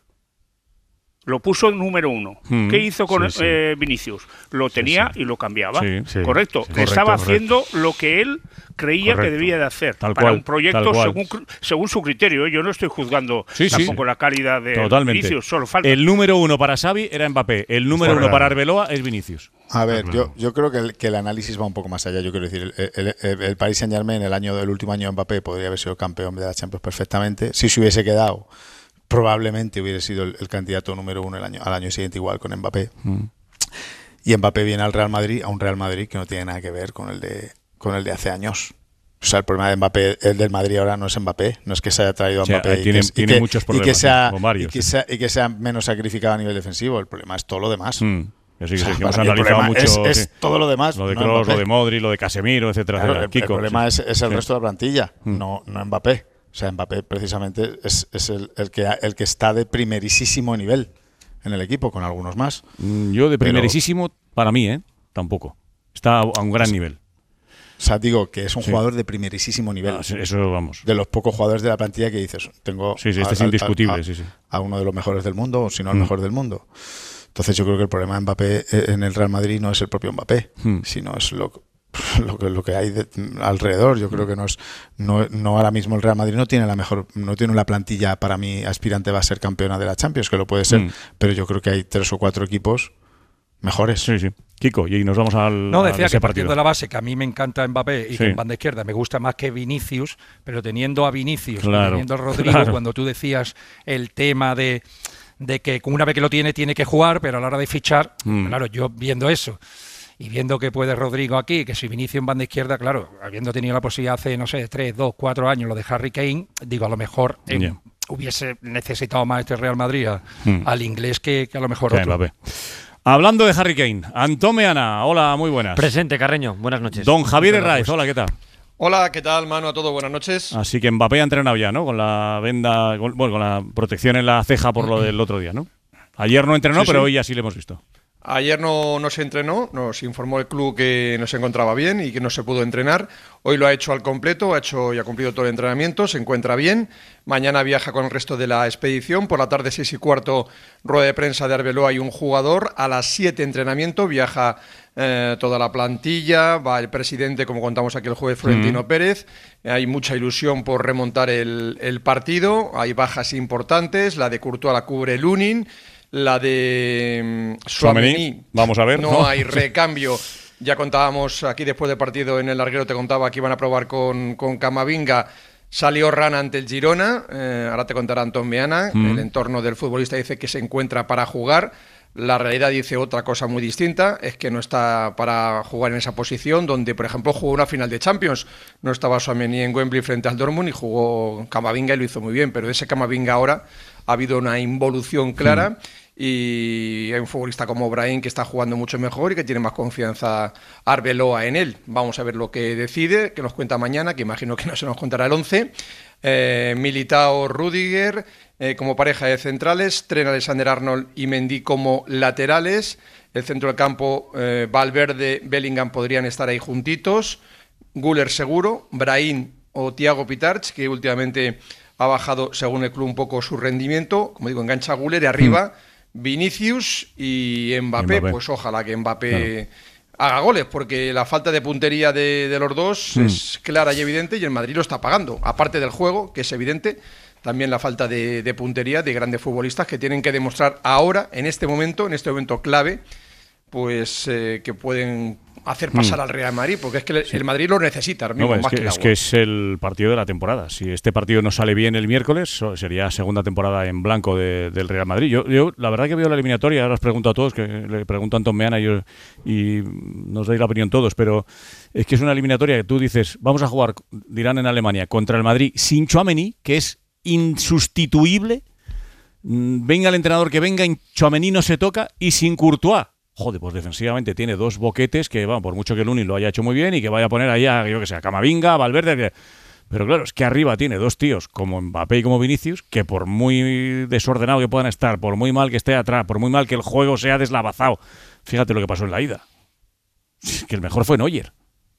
Lo puso número uno. Mm, ¿Qué hizo con sí, sí. eh, Vinicius? Lo tenía y lo cambiaba. Sí, sí. Correcto. Sí, Estaba correcto, haciendo lo que él creía Correcto. que debía de hacer Tal para cual, un proyecto tal cual. según, cr- según su criterio. ¿eh? Yo no estoy juzgando Sí, sí. tampoco la calidad de Totalmente. Vinicius. Solo falta. El número uno para Xavi era Mbappé. El número Correcto. uno para Arbeloa es Vinicius. A ver, Ah, yo, claro. yo creo que el, que el análisis va un poco más allá. Yo quiero decir, el, el, el, el Paris Saint Germain, el año del último año de Mbappé, podría haber sido campeón de la Champions perfectamente. Si se hubiese quedado, probablemente hubiera sido el, el candidato número uno el año, al año siguiente igual con Mbappé. Mm. Y Mbappé viene al Real Madrid, a un Real Madrid que no tiene nada que ver con el de, con el de hace años. O sea, el problema de Mbappé, el del Madrid ahora no es Mbappé, no es que se haya traído a O sea, Mbappé y tiene- que, y tiene que- muchos y problemas, que sea, ¿no? O varios, y que sí. sea, y que sea menos sacrificado a nivel defensivo. El problema es todo lo demás. Mm. Así que O sea, sí, que hemos para mí el analizado problema mucho es, es sí. todo lo demás. lo de no Kroos, Mbappé. lo de Modri, lo de Casemiro, etcétera, Claro, etcétera. el, Kiko, el problema sí. es, es el Sí. resto de la plantilla, Mm. no, no Mbappé. O sea, Mbappé precisamente es, es el, el que, el que está de primerísimo nivel en el equipo, con algunos más. Mm, Yo de Pero- primerísimo, para mí, ¿eh? Tampoco. Está a un gran nivel. O sea, digo que es un Sí. jugador de primerísimo nivel. Ah, sí, eso vamos. De los pocos jugadores de la plantilla que dices, tengo Sí, sí, este a, es a- indiscutible, a- sí, sí. a uno de los mejores del mundo, o si no el Mm. mejor del mundo. Entonces yo creo que el problema de Mbappé eh, en el Real Madrid no es el propio Mbappé, Mm. sino es lo, lo, que, lo que hay de- alrededor. Yo creo que no es no, no ahora mismo el Real Madrid no tiene la mejor, no tiene una plantilla para mí aspirante va a ser campeona de la Champions, que lo puede ser, Mm. pero yo creo que hay tres o cuatro equipos mejores. Sí, sí. Kiko, y nos vamos al No, a decía ese que partiendo partido. de la base que a mí me encanta Mbappé y Sí. que en banda izquierda me gusta más que Vinicius, pero teniendo a Vinicius, Claro, teniendo a Rodrigo, claro. cuando tú decías el tema de, de que una vez que lo tiene, tiene que jugar, pero a la hora de fichar, Mm. claro, yo viendo eso y viendo que puede Rodrigo aquí, que si Vinicius en banda izquierda, claro, habiendo tenido la posibilidad hace, no sé, tres, dos, cuatro años, lo de Harry Kane, digo, a lo mejor eh, Ya. hubiese necesitado más este Real Madrid a- Mm. al inglés que, que a lo mejor Que otro. Mbappé. Hablando de Harry Kane, Antón Meana, hola, muy buenas. Presente, Carreño. Buenas noches. Don Javier Buenas Herráez, noches. hola, ¿qué tal? Hola, ¿qué tal, Manu? A todos, buenas noches. Así que Mbappé ha entrenado ya, ¿no? Con la venda, con- bueno, con la protección en la ceja por lo del otro día, ¿no? Ayer no entrenó, Sí, pero sí. hoy ya sí le hemos visto. Ayer no, no se entrenó, nos informó el club que no se encontraba bien y que no se pudo entrenar. Hoy lo ha hecho al completo, ha hecho y ha cumplido todo el entrenamiento, se encuentra bien. Mañana viaja con el resto de la expedición. Por la tarde, seis y cuarto, rueda de prensa de Arbeloa y un jugador. A las siete, entrenamiento, viaja eh, toda la plantilla. Va el presidente, como contamos aquí el jueves, Florentino Mm. Pérez. Hay mucha ilusión por remontar el, el partido. Hay bajas importantes. La de Courtois la cubre Lunin. La de mm, Tchouaméni, Tchouaméni, vamos a ver, No, ¿no? hay recambio. Ya contábamos aquí después del partido en el larguero, te contaba que iban a probar con, con Camavinga. Salió Rana ante el Girona. Eh, ahora te contará Antón Meana. Mm. El entorno del futbolista dice que se encuentra para jugar. La realidad dice otra cosa muy distinta, es que no está para jugar en esa posición donde, por ejemplo, jugó una final de Champions. No estaba Tchouaméni en Wembley frente al Dortmund y jugó Camavinga y lo hizo muy bien, pero de ese Camavinga ahora ha habido una involución clara mm. y hay un futbolista como Brahim que está jugando mucho mejor y que tiene más confianza Arbeloa en él. Vamos a ver lo que decide, que nos cuenta mañana, que imagino que no se nos contará el once. Eh, Militao, Rüdiger eh, como pareja de centrales, Trent Alexander-Arnold y Mendy como laterales, el centro del campo, eh, Valverde, Bellingham podrían estar ahí juntitos, Güler seguro, Brahim o Thiago Pitarch, que últimamente ha bajado según el club un poco su rendimiento, como digo, engancha a Güler y arriba mm. Vinicius y Mbappé, Mbappé, pues ojalá que Mbappé... Claro. haga goles, porque la falta de puntería de, de los dos mm. es clara y evidente y el Madrid lo está pagando. Aparte del juego, que es evidente, también la falta de, de puntería de grandes futbolistas que tienen que demostrar ahora, en este momento, en este momento clave, pues eh, que pueden hacer pasar mm. al Real Madrid, porque es que el, sí. el Madrid lo necesita ahora mismo, no, es más que, que el es agua. que es el partido de la temporada. Si este partido no sale bien el miércoles, sería segunda temporada en blanco de, del Real Madrid. Yo, yo la verdad que veo la eliminatoria, ahora os pregunto a todos, que le pregunto a Antón Meana y, yo, y nos dais la opinión todos, pero es que es una eliminatoria que tú dices, vamos a jugar, dirán en Alemania, contra el Madrid sin Tchouaméni, que es insustituible, venga el entrenador que venga, Tchouaméni no se toca, y sin Courtois. Joder, pues defensivamente tiene dos boquetes que, bueno, por mucho que el Uni lo haya hecho muy bien y que vaya a poner ahí a, yo que sé, a Camavinga, a Valverde, que... pero claro, es que arriba tiene dos tíos como Mbappé y como Vinicius, que por muy desordenado que puedan estar, por muy mal que esté atrás, por muy mal que el juego sea deslavazado, fíjate lo que pasó en la ida. Es que el mejor fue Neuer.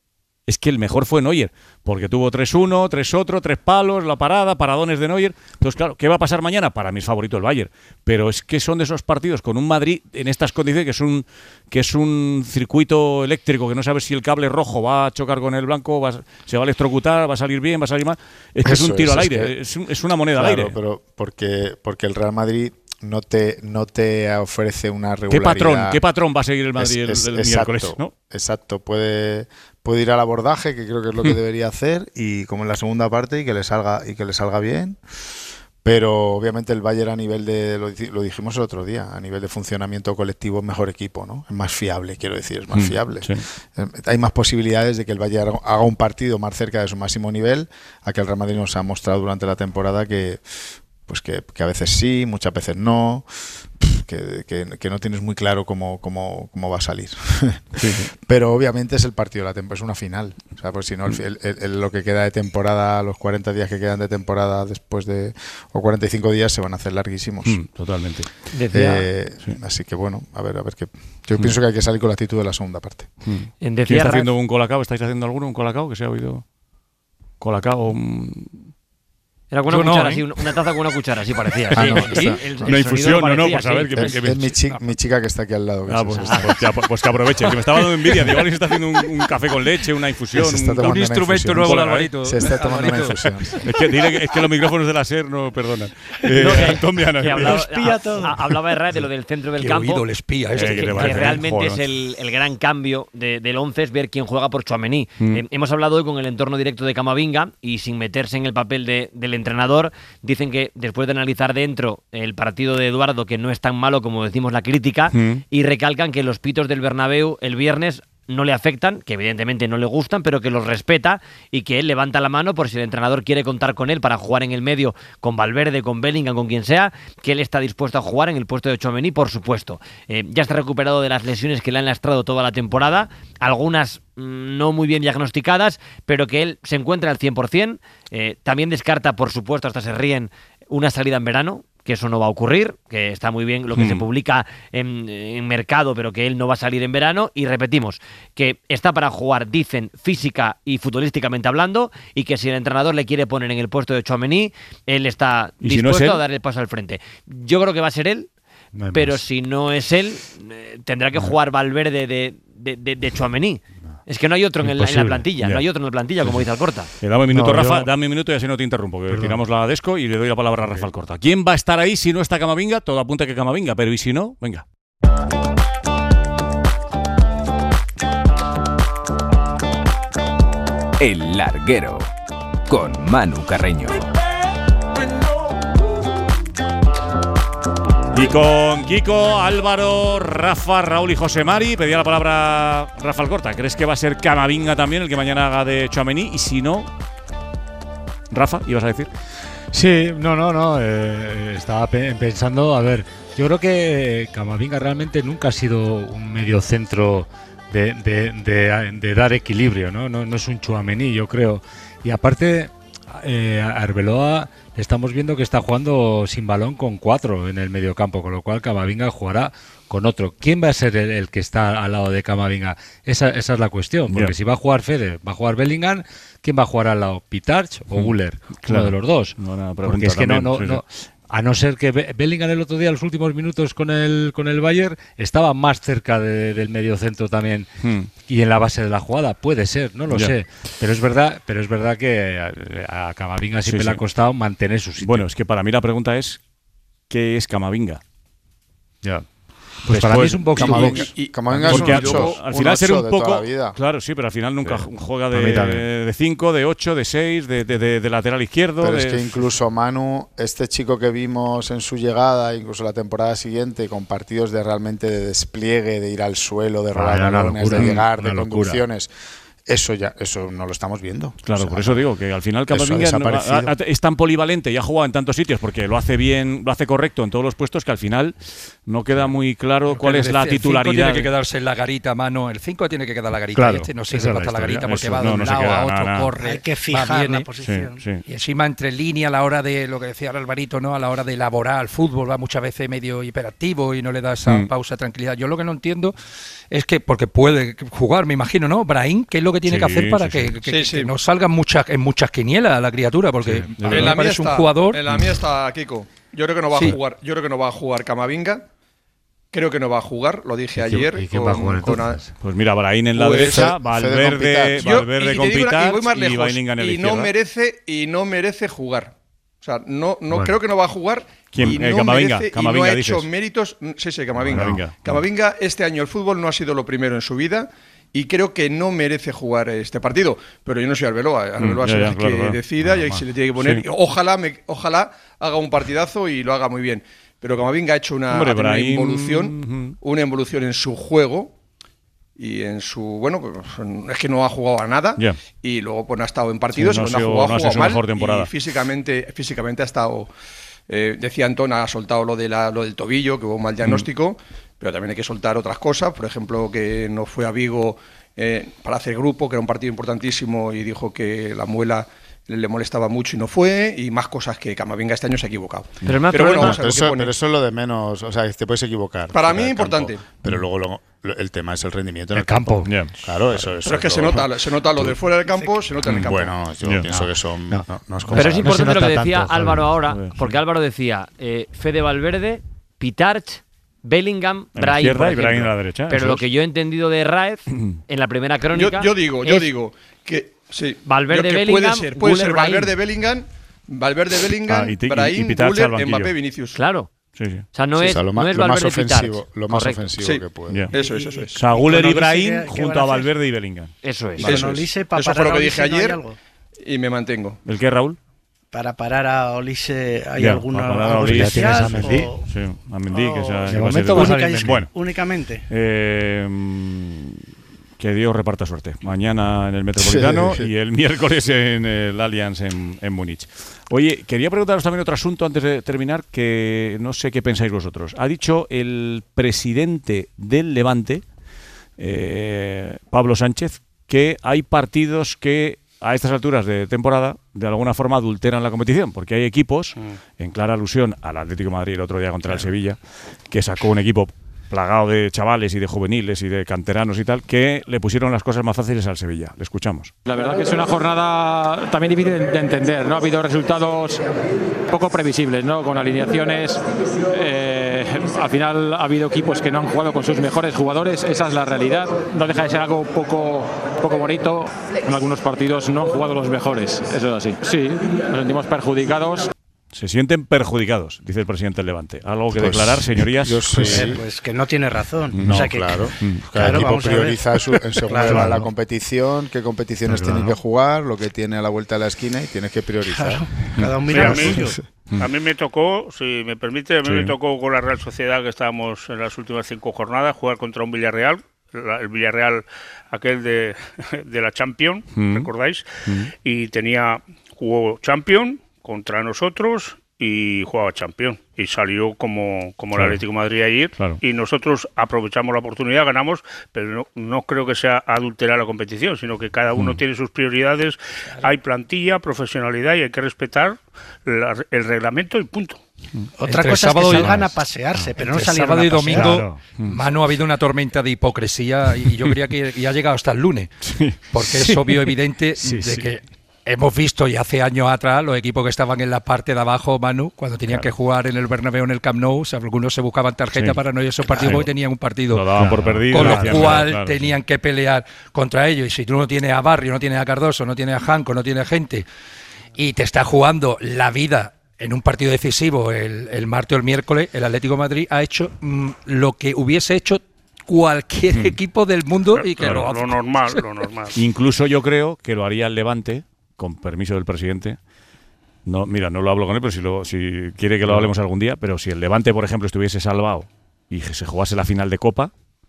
Es que el mejor fue Neuer, porque tuvo tres uno, tres otro, tres palos, la parada, paradones de Neuer. Entonces, claro, ¿qué va a pasar mañana? Para mí es favorito el Bayern, pero es que son de esos partidos con un Madrid en estas condiciones, que es un que es un circuito eléctrico, que no sabes si el cable rojo va a chocar con el blanco, va, se va a electrocutar, va a salir bien, va a salir mal. Es que Eso es un tiro es, al aire, es, que, es, un, es una moneda claro, al aire. Pero porque, porque el Real Madrid no te, no te ofrece una regularidad. ¿Qué patrón, ¿Qué patrón va a seguir el Madrid es, es, el, el exacto, miércoles? ¿No? Exacto, puede, puede ir al abordaje, que creo que es lo que debería hacer, y como en la segunda parte, y que le salga, y que le salga bien. Pero obviamente el Bayern a nivel de, lo, lo dijimos el otro día, a nivel de funcionamiento colectivo es mejor equipo, ¿no? Es más fiable, quiero decir, es más mm, fiable. Sí. Hay más posibilidades de que el Bayern haga un partido más cerca de su máximo nivel, a que el Real Madrid nos ha mostrado durante la temporada que pues que, que a veces sí, muchas veces no, que, que, que no tienes muy claro cómo, cómo, cómo va a salir. Sí, sí. Pero obviamente es el partido de la temporada, es una final. O sea, pues si no, el, el, el, lo que queda de temporada, los cuarenta días que quedan de temporada después de, o cuarenta y cinco días, se van a hacer larguísimos. Mm, totalmente. Eh, sí. Así que bueno, a ver, a ver qué. Yo mm. pienso que hay que salir con la actitud de la segunda parte. Mm. ¿Quién está haciendo un colacao? ¿Estáis haciendo alguno? ¿Un colacao? Que se ha oído. Colacao. Un... Era con una Yo cuchara, no, ¿eh? Sí, una taza con una cuchara, así parecía. Ah, sí, no, sí, el, el una infusión, no, no, pues a ver. Sí. Que, es, que, es mi, chi, mi chica que está aquí al lado. Ah, pues, pues, ya, pues que aproveche, que me estaba dando envidia. Igual se está haciendo un, un café con leche, una infusión, un, un instrumento nuevo de Alvarito. Se está tomando una infusión. Es que, dile, es que los micrófonos de la SER no perdonan. Eh, no, que, Antón Meana, que hablaba, espía todo. A, hablaba Herrera de lo del centro del Qué campo. Oído, el espía, eh, ese, que, que, que realmente es el, el gran cambio de, del once, es ver quién juega por Tchouaméni. Mm. Eh, hemos hablado hoy con el entorno directo de Camavinga y sin meterse en el papel de, del entrenador, dicen que después de analizar dentro el partido de Eduardo, que no es tan malo como decimos la crítica, mm. y recalcan que los pitos del Bernabéu el viernes no le afectan, que evidentemente no le gustan, pero que los respeta y que él levanta la mano por si el entrenador quiere contar con él para jugar en el medio con Valverde, con Bellingham, con quien sea, que él está dispuesto a jugar en el puesto de Tchouaméni, por supuesto. Eh, ya está recuperado de las lesiones que le han lastrado toda la temporada, algunas mmm, no muy bien diagnosticadas, pero que él se encuentra al cien por cien. Eh, también descarta, por supuesto, hasta se ríen, una salida en verano, que eso no va a ocurrir, que está muy bien lo que hmm. se publica en, en mercado, pero que él no va a salir en verano. Y repetimos, que está para jugar, dicen, física y futbolísticamente hablando, y que si el entrenador le quiere poner en el puesto de Tchouaméni, él está dispuesto si no a dar el paso al frente. Yo creo que va a ser él, no pero más. Si no es él, eh, tendrá que no. jugar Valverde de, de, de, de Tchouaméni. Es que no hay otro en, el, en la plantilla, yeah. no hay otro en la plantilla, como dice Alcorta. Eh, dame un minuto, no, Rafa, yo... dame un minuto y así no te interrumpo, que Perdón. tiramos la desco y le doy la palabra a Rafa Alcorta. ¿Quién va a estar ahí si no está Camavinga? Todo apunta que Camavinga, pero ¿y si no? Venga. El Larguero, con Manu Carreño. Y con Kiko, Álvaro, Rafa, Raúl y José Mari, pedía la palabra Rafa Alcorta. ¿Crees que va a ser Camavinga también el que mañana haga de Tchouaméni? Y si no, Rafa, ¿ibas a decir? Sí, no, no, no. Eh, estaba pe pensando, a ver, yo creo que Camavinga realmente nunca ha sido un mediocentro de, de, de, de dar equilibrio, ¿no? No, no es un Tchouaméni, yo creo. Y aparte, eh, Arbeloa estamos viendo que está jugando sin balón con cuatro en el mediocampo, con lo cual Camavinga jugará con otro. ¿Quién va a ser el, el que está al lado de Camavinga? Esa, esa es la cuestión, porque yeah. si va a jugar Fede, va a jugar Bellingham, ¿quién va a jugar al lado? ¿Pitarch o Güler? Claro. Uno de los dos. No, porque es que también, no, no, sí, no sí. A no ser que Bellingham el otro día, los últimos minutos con el con el Bayern, estaba más cerca de, del mediocentro también hmm. y en la base de la jugada. Puede ser, no lo yeah. sé. Pero es verdad, pero es verdad que a, a Camavinga siempre sí, le sí. ha costado mantener su sitio. Bueno, es que para mí la pregunta es ¿qué es Camavinga? Ya. Pues Después, para mí es un box Camavinga, to box. Y, Camavinga es un ocho, al final un ser un poco vida. Claro, sí, pero al final nunca sí. juega de cinco, de ocho, de seis, de, de, de, de lateral izquierdo. Pero de... es que incluso Manu, este chico que vimos en su llegada, incluso la temporada siguiente, con partidos de realmente de despliegue, de ir al suelo, de robar balones, de llegar, de conducciones. Eso ya, eso no lo estamos viendo. Claro, o sea, por eso digo que al final Camavinga no, a, a, es tan polivalente y ha jugado en tantos sitios porque lo hace bien, lo hace correcto en todos los puestos que al final no queda muy claro porque cuál es la titularidad. El cinco tiene que quedarse en la garita, mano. El cinco tiene que quedar la garita. Claro, este no sirve para la, la garita porque eso, va de no, un no lado queda, a otro, nada, corre. Hay que fijar la posición. Sí, sí. Y encima entre línea a la hora de lo que decía Alvarito, ¿no? A la hora de elaborar al fútbol va muchas veces medio hiperactivo y no le da esa mm. pausa, tranquilidad. Yo lo que no entiendo es que, porque puede jugar, me imagino, ¿no? Brahim, ¿qué es lo que tiene sí, que hacer para sí, que, sí. Que, sí, que sí. no salgan muchas en muchas quinielas a la criatura? Porque sí, en la mía está, un jugador. En la mía está Kiko. Yo creo que no va sí. a jugar. Yo creo que no va a jugar Camavinga. Creo que no va a jugar, lo dije ¿Y ayer. ¿Y quién va a jugar con a... Pues mira, Brahim en la pues derecha, Valverde, Valverde con Pitarch y, y Bellingham en la y izquierda. no merece y no merece jugar. O sea, no, no bueno. creo que no va a jugar. ¿Quién? Y Eh, no Camavinga, merece, Camavinga y no ha dices. hecho méritos. Sí, sí, Camavinga. Camavinga. Camavinga, este año el fútbol no ha sido lo primero en su vida. Y creo que no merece jugar este partido. Pero yo no soy Arbeloa. Arbeloa mm, es el que claro, claro. decida no, y ahí se le tiene que poner. Sí. Ojalá, me, ojalá haga un partidazo y lo haga muy bien. Pero Camavinga ha hecho una, Hombre, una Brahim... evolución, una evolución en su juego y en su bueno, pues, es que no ha jugado a nada yeah. y luego pues no ha estado en partidos, sí, no, no ha jugado, no ha jugado mal mejor temporada. Y físicamente, físicamente ha estado. Eh, decía Antón, ha soltado lo de la, lo del tobillo, que hubo un mal diagnóstico, mm. pero también hay que soltar otras cosas. Por ejemplo, que no fue a Vigo eh, para hacer grupo, que era un partido importantísimo y dijo que la muela le molestaba mucho y no fue, y más cosas que Camavinga este año se ha equivocado. Pero, pero, pero, bueno, vamos a ver eso, pero eso es lo de menos, o sea, te puedes equivocar. Para mí es importante. Campo, pero luego, luego el tema es el rendimiento en el, el campo. campo. Yeah. Claro, eso, eso Pero es que es se lo, nota, se nota lo de fuera del campo, se nota en el campo. Bueno, yo yeah. pienso no. que son no. No, no es Pero es importante no lo que decía tanto, Álvaro Javi. ahora, porque Álvaro decía eh, Fede Valverde, Pitarch, Bellingham, Brahim, y Brahim a la derecha. Pero lo que yo he entendido de Raez en la primera crónica. Yo, yo digo, yo digo que sí. Valverde, que Bellingham, puede ser, puede Güler, ser Brahim. Valverde, Bellingham, Valverde, Bellingham, ah, y, Brahim, y Güler, Mbappé, Vinicius. Claro. Sí, sí. O sea, no sí, es, o sea, lo, no es lo Valverde más ofensivo, Pitarch. lo más Correcto. ofensivo sí. que puede. Yeah. Eso es, eso es. O sea, Güler y Brahim ¿qué, qué junto a Valverde y Bellingham. Eso es. Eso, es. Olise, eso fue lo que dije Olise, ayer ¿no y me mantengo. ¿El qué, Raúl? Para parar a Olise, ¿hay yeah, alguna para parar algo a Olise, especial? ¿tienes a Mendy? O, sí, a Mendy, o, que esa, de que momento va a ser va a única, bueno, únicamente. Eh, que Dios reparta suerte. Mañana en el Metropolitano sí, sí. y el miércoles en el Allianz en, en Múnich. Oye, quería preguntaros también otro asunto antes de terminar, que no sé qué pensáis vosotros. Ha dicho el presidente del Levante, eh, Pablo Sánchez, que hay partidos que a estas alturas de temporada de alguna forma adulteran la competición, porque hay equipos, mm. en clara alusión al Atlético de Madrid el otro día contra claro. el Sevilla, que sacó un equipo plagado de chavales y de juveniles y de canteranos y tal, que le pusieron las cosas más fáciles al Sevilla. Le escuchamos. La verdad que es una jornada también difícil de entender, ¿no? Ha habido resultados poco previsibles, ¿no? Con alineaciones, eh, al final ha habido equipos que no han jugado con sus mejores jugadores, esa es la realidad. No deja de ser algo poco, poco bonito. En algunos partidos no han jugado los mejores, eso es así. Sí, nos sentimos perjudicados. Se sienten perjudicados, dice el presidente del Levante. ¿Algo que pues, declarar, señorías? Yo sí. eh, pues que no tiene razón. No, o sea que, claro. Cada claro, equipo prioriza su, en según claro, va claro. la competición, qué competiciones claro. tiene que jugar, lo que tiene a la vuelta de la esquina y tienes que priorizar. Claro. Cada uno mira lo suyo. A mí me tocó, si me permite, a mí Sí. me tocó con la Real Sociedad, que estábamos en las últimas cinco jornadas, jugar contra un Villarreal, la- el Villarreal aquel de, de la Champions, Mm. ¿recordáis? Mm. Y tenía, jugó Champions contra nosotros y jugaba Champions. Y salió como, como Claro. el Atlético de Madrid ayer. Claro. Y nosotros aprovechamos la oportunidad, ganamos, pero no, no creo que sea adulterar la competición, sino que cada uno Mm. tiene sus prioridades. Hay plantilla, profesionalidad y hay que respetar la- el reglamento y punto. Otra Entre cosa es que sábado y- salgan a pasearse, pero no Entre salieron sábado y a pasear. domingo, Claro. Manu, ha habido una tormenta de hipocresía y yo creía que ya ha llegado hasta el lunes. Porque es obvio, evidente, Sí, de sí. que hemos visto y hace años atrás los equipos que estaban en la parte de abajo, Manu, cuando tenían Claro. que jugar en el Bernabéu, en el Camp Nou, o sea, algunos se buscaban tarjeta Sí. para no ir a esos partidos Claro. porque tenían un partido. Lo daban por perdido. Con y lo hacían cual nada, claro, tenían que pelear contra ellos. Y si tú no tienes a Barrio, no tienes a Cardoso, no tienes a Janco, no tienes gente, y te está jugando la vida en un partido decisivo el, el martes o el miércoles, el Atlético de Madrid ha hecho mm, lo que hubiese hecho cualquier Mm. equipo del mundo y que Claro, lo lo hace. normal, lo normal. Incluso yo creo que lo haría el Levante, con permiso del presidente. No, mira, no lo hablo con él, pero si, lo, si quiere que lo hablemos algún día, pero si el Levante, por ejemplo, estuviese salvado y que se jugase la final de Copa,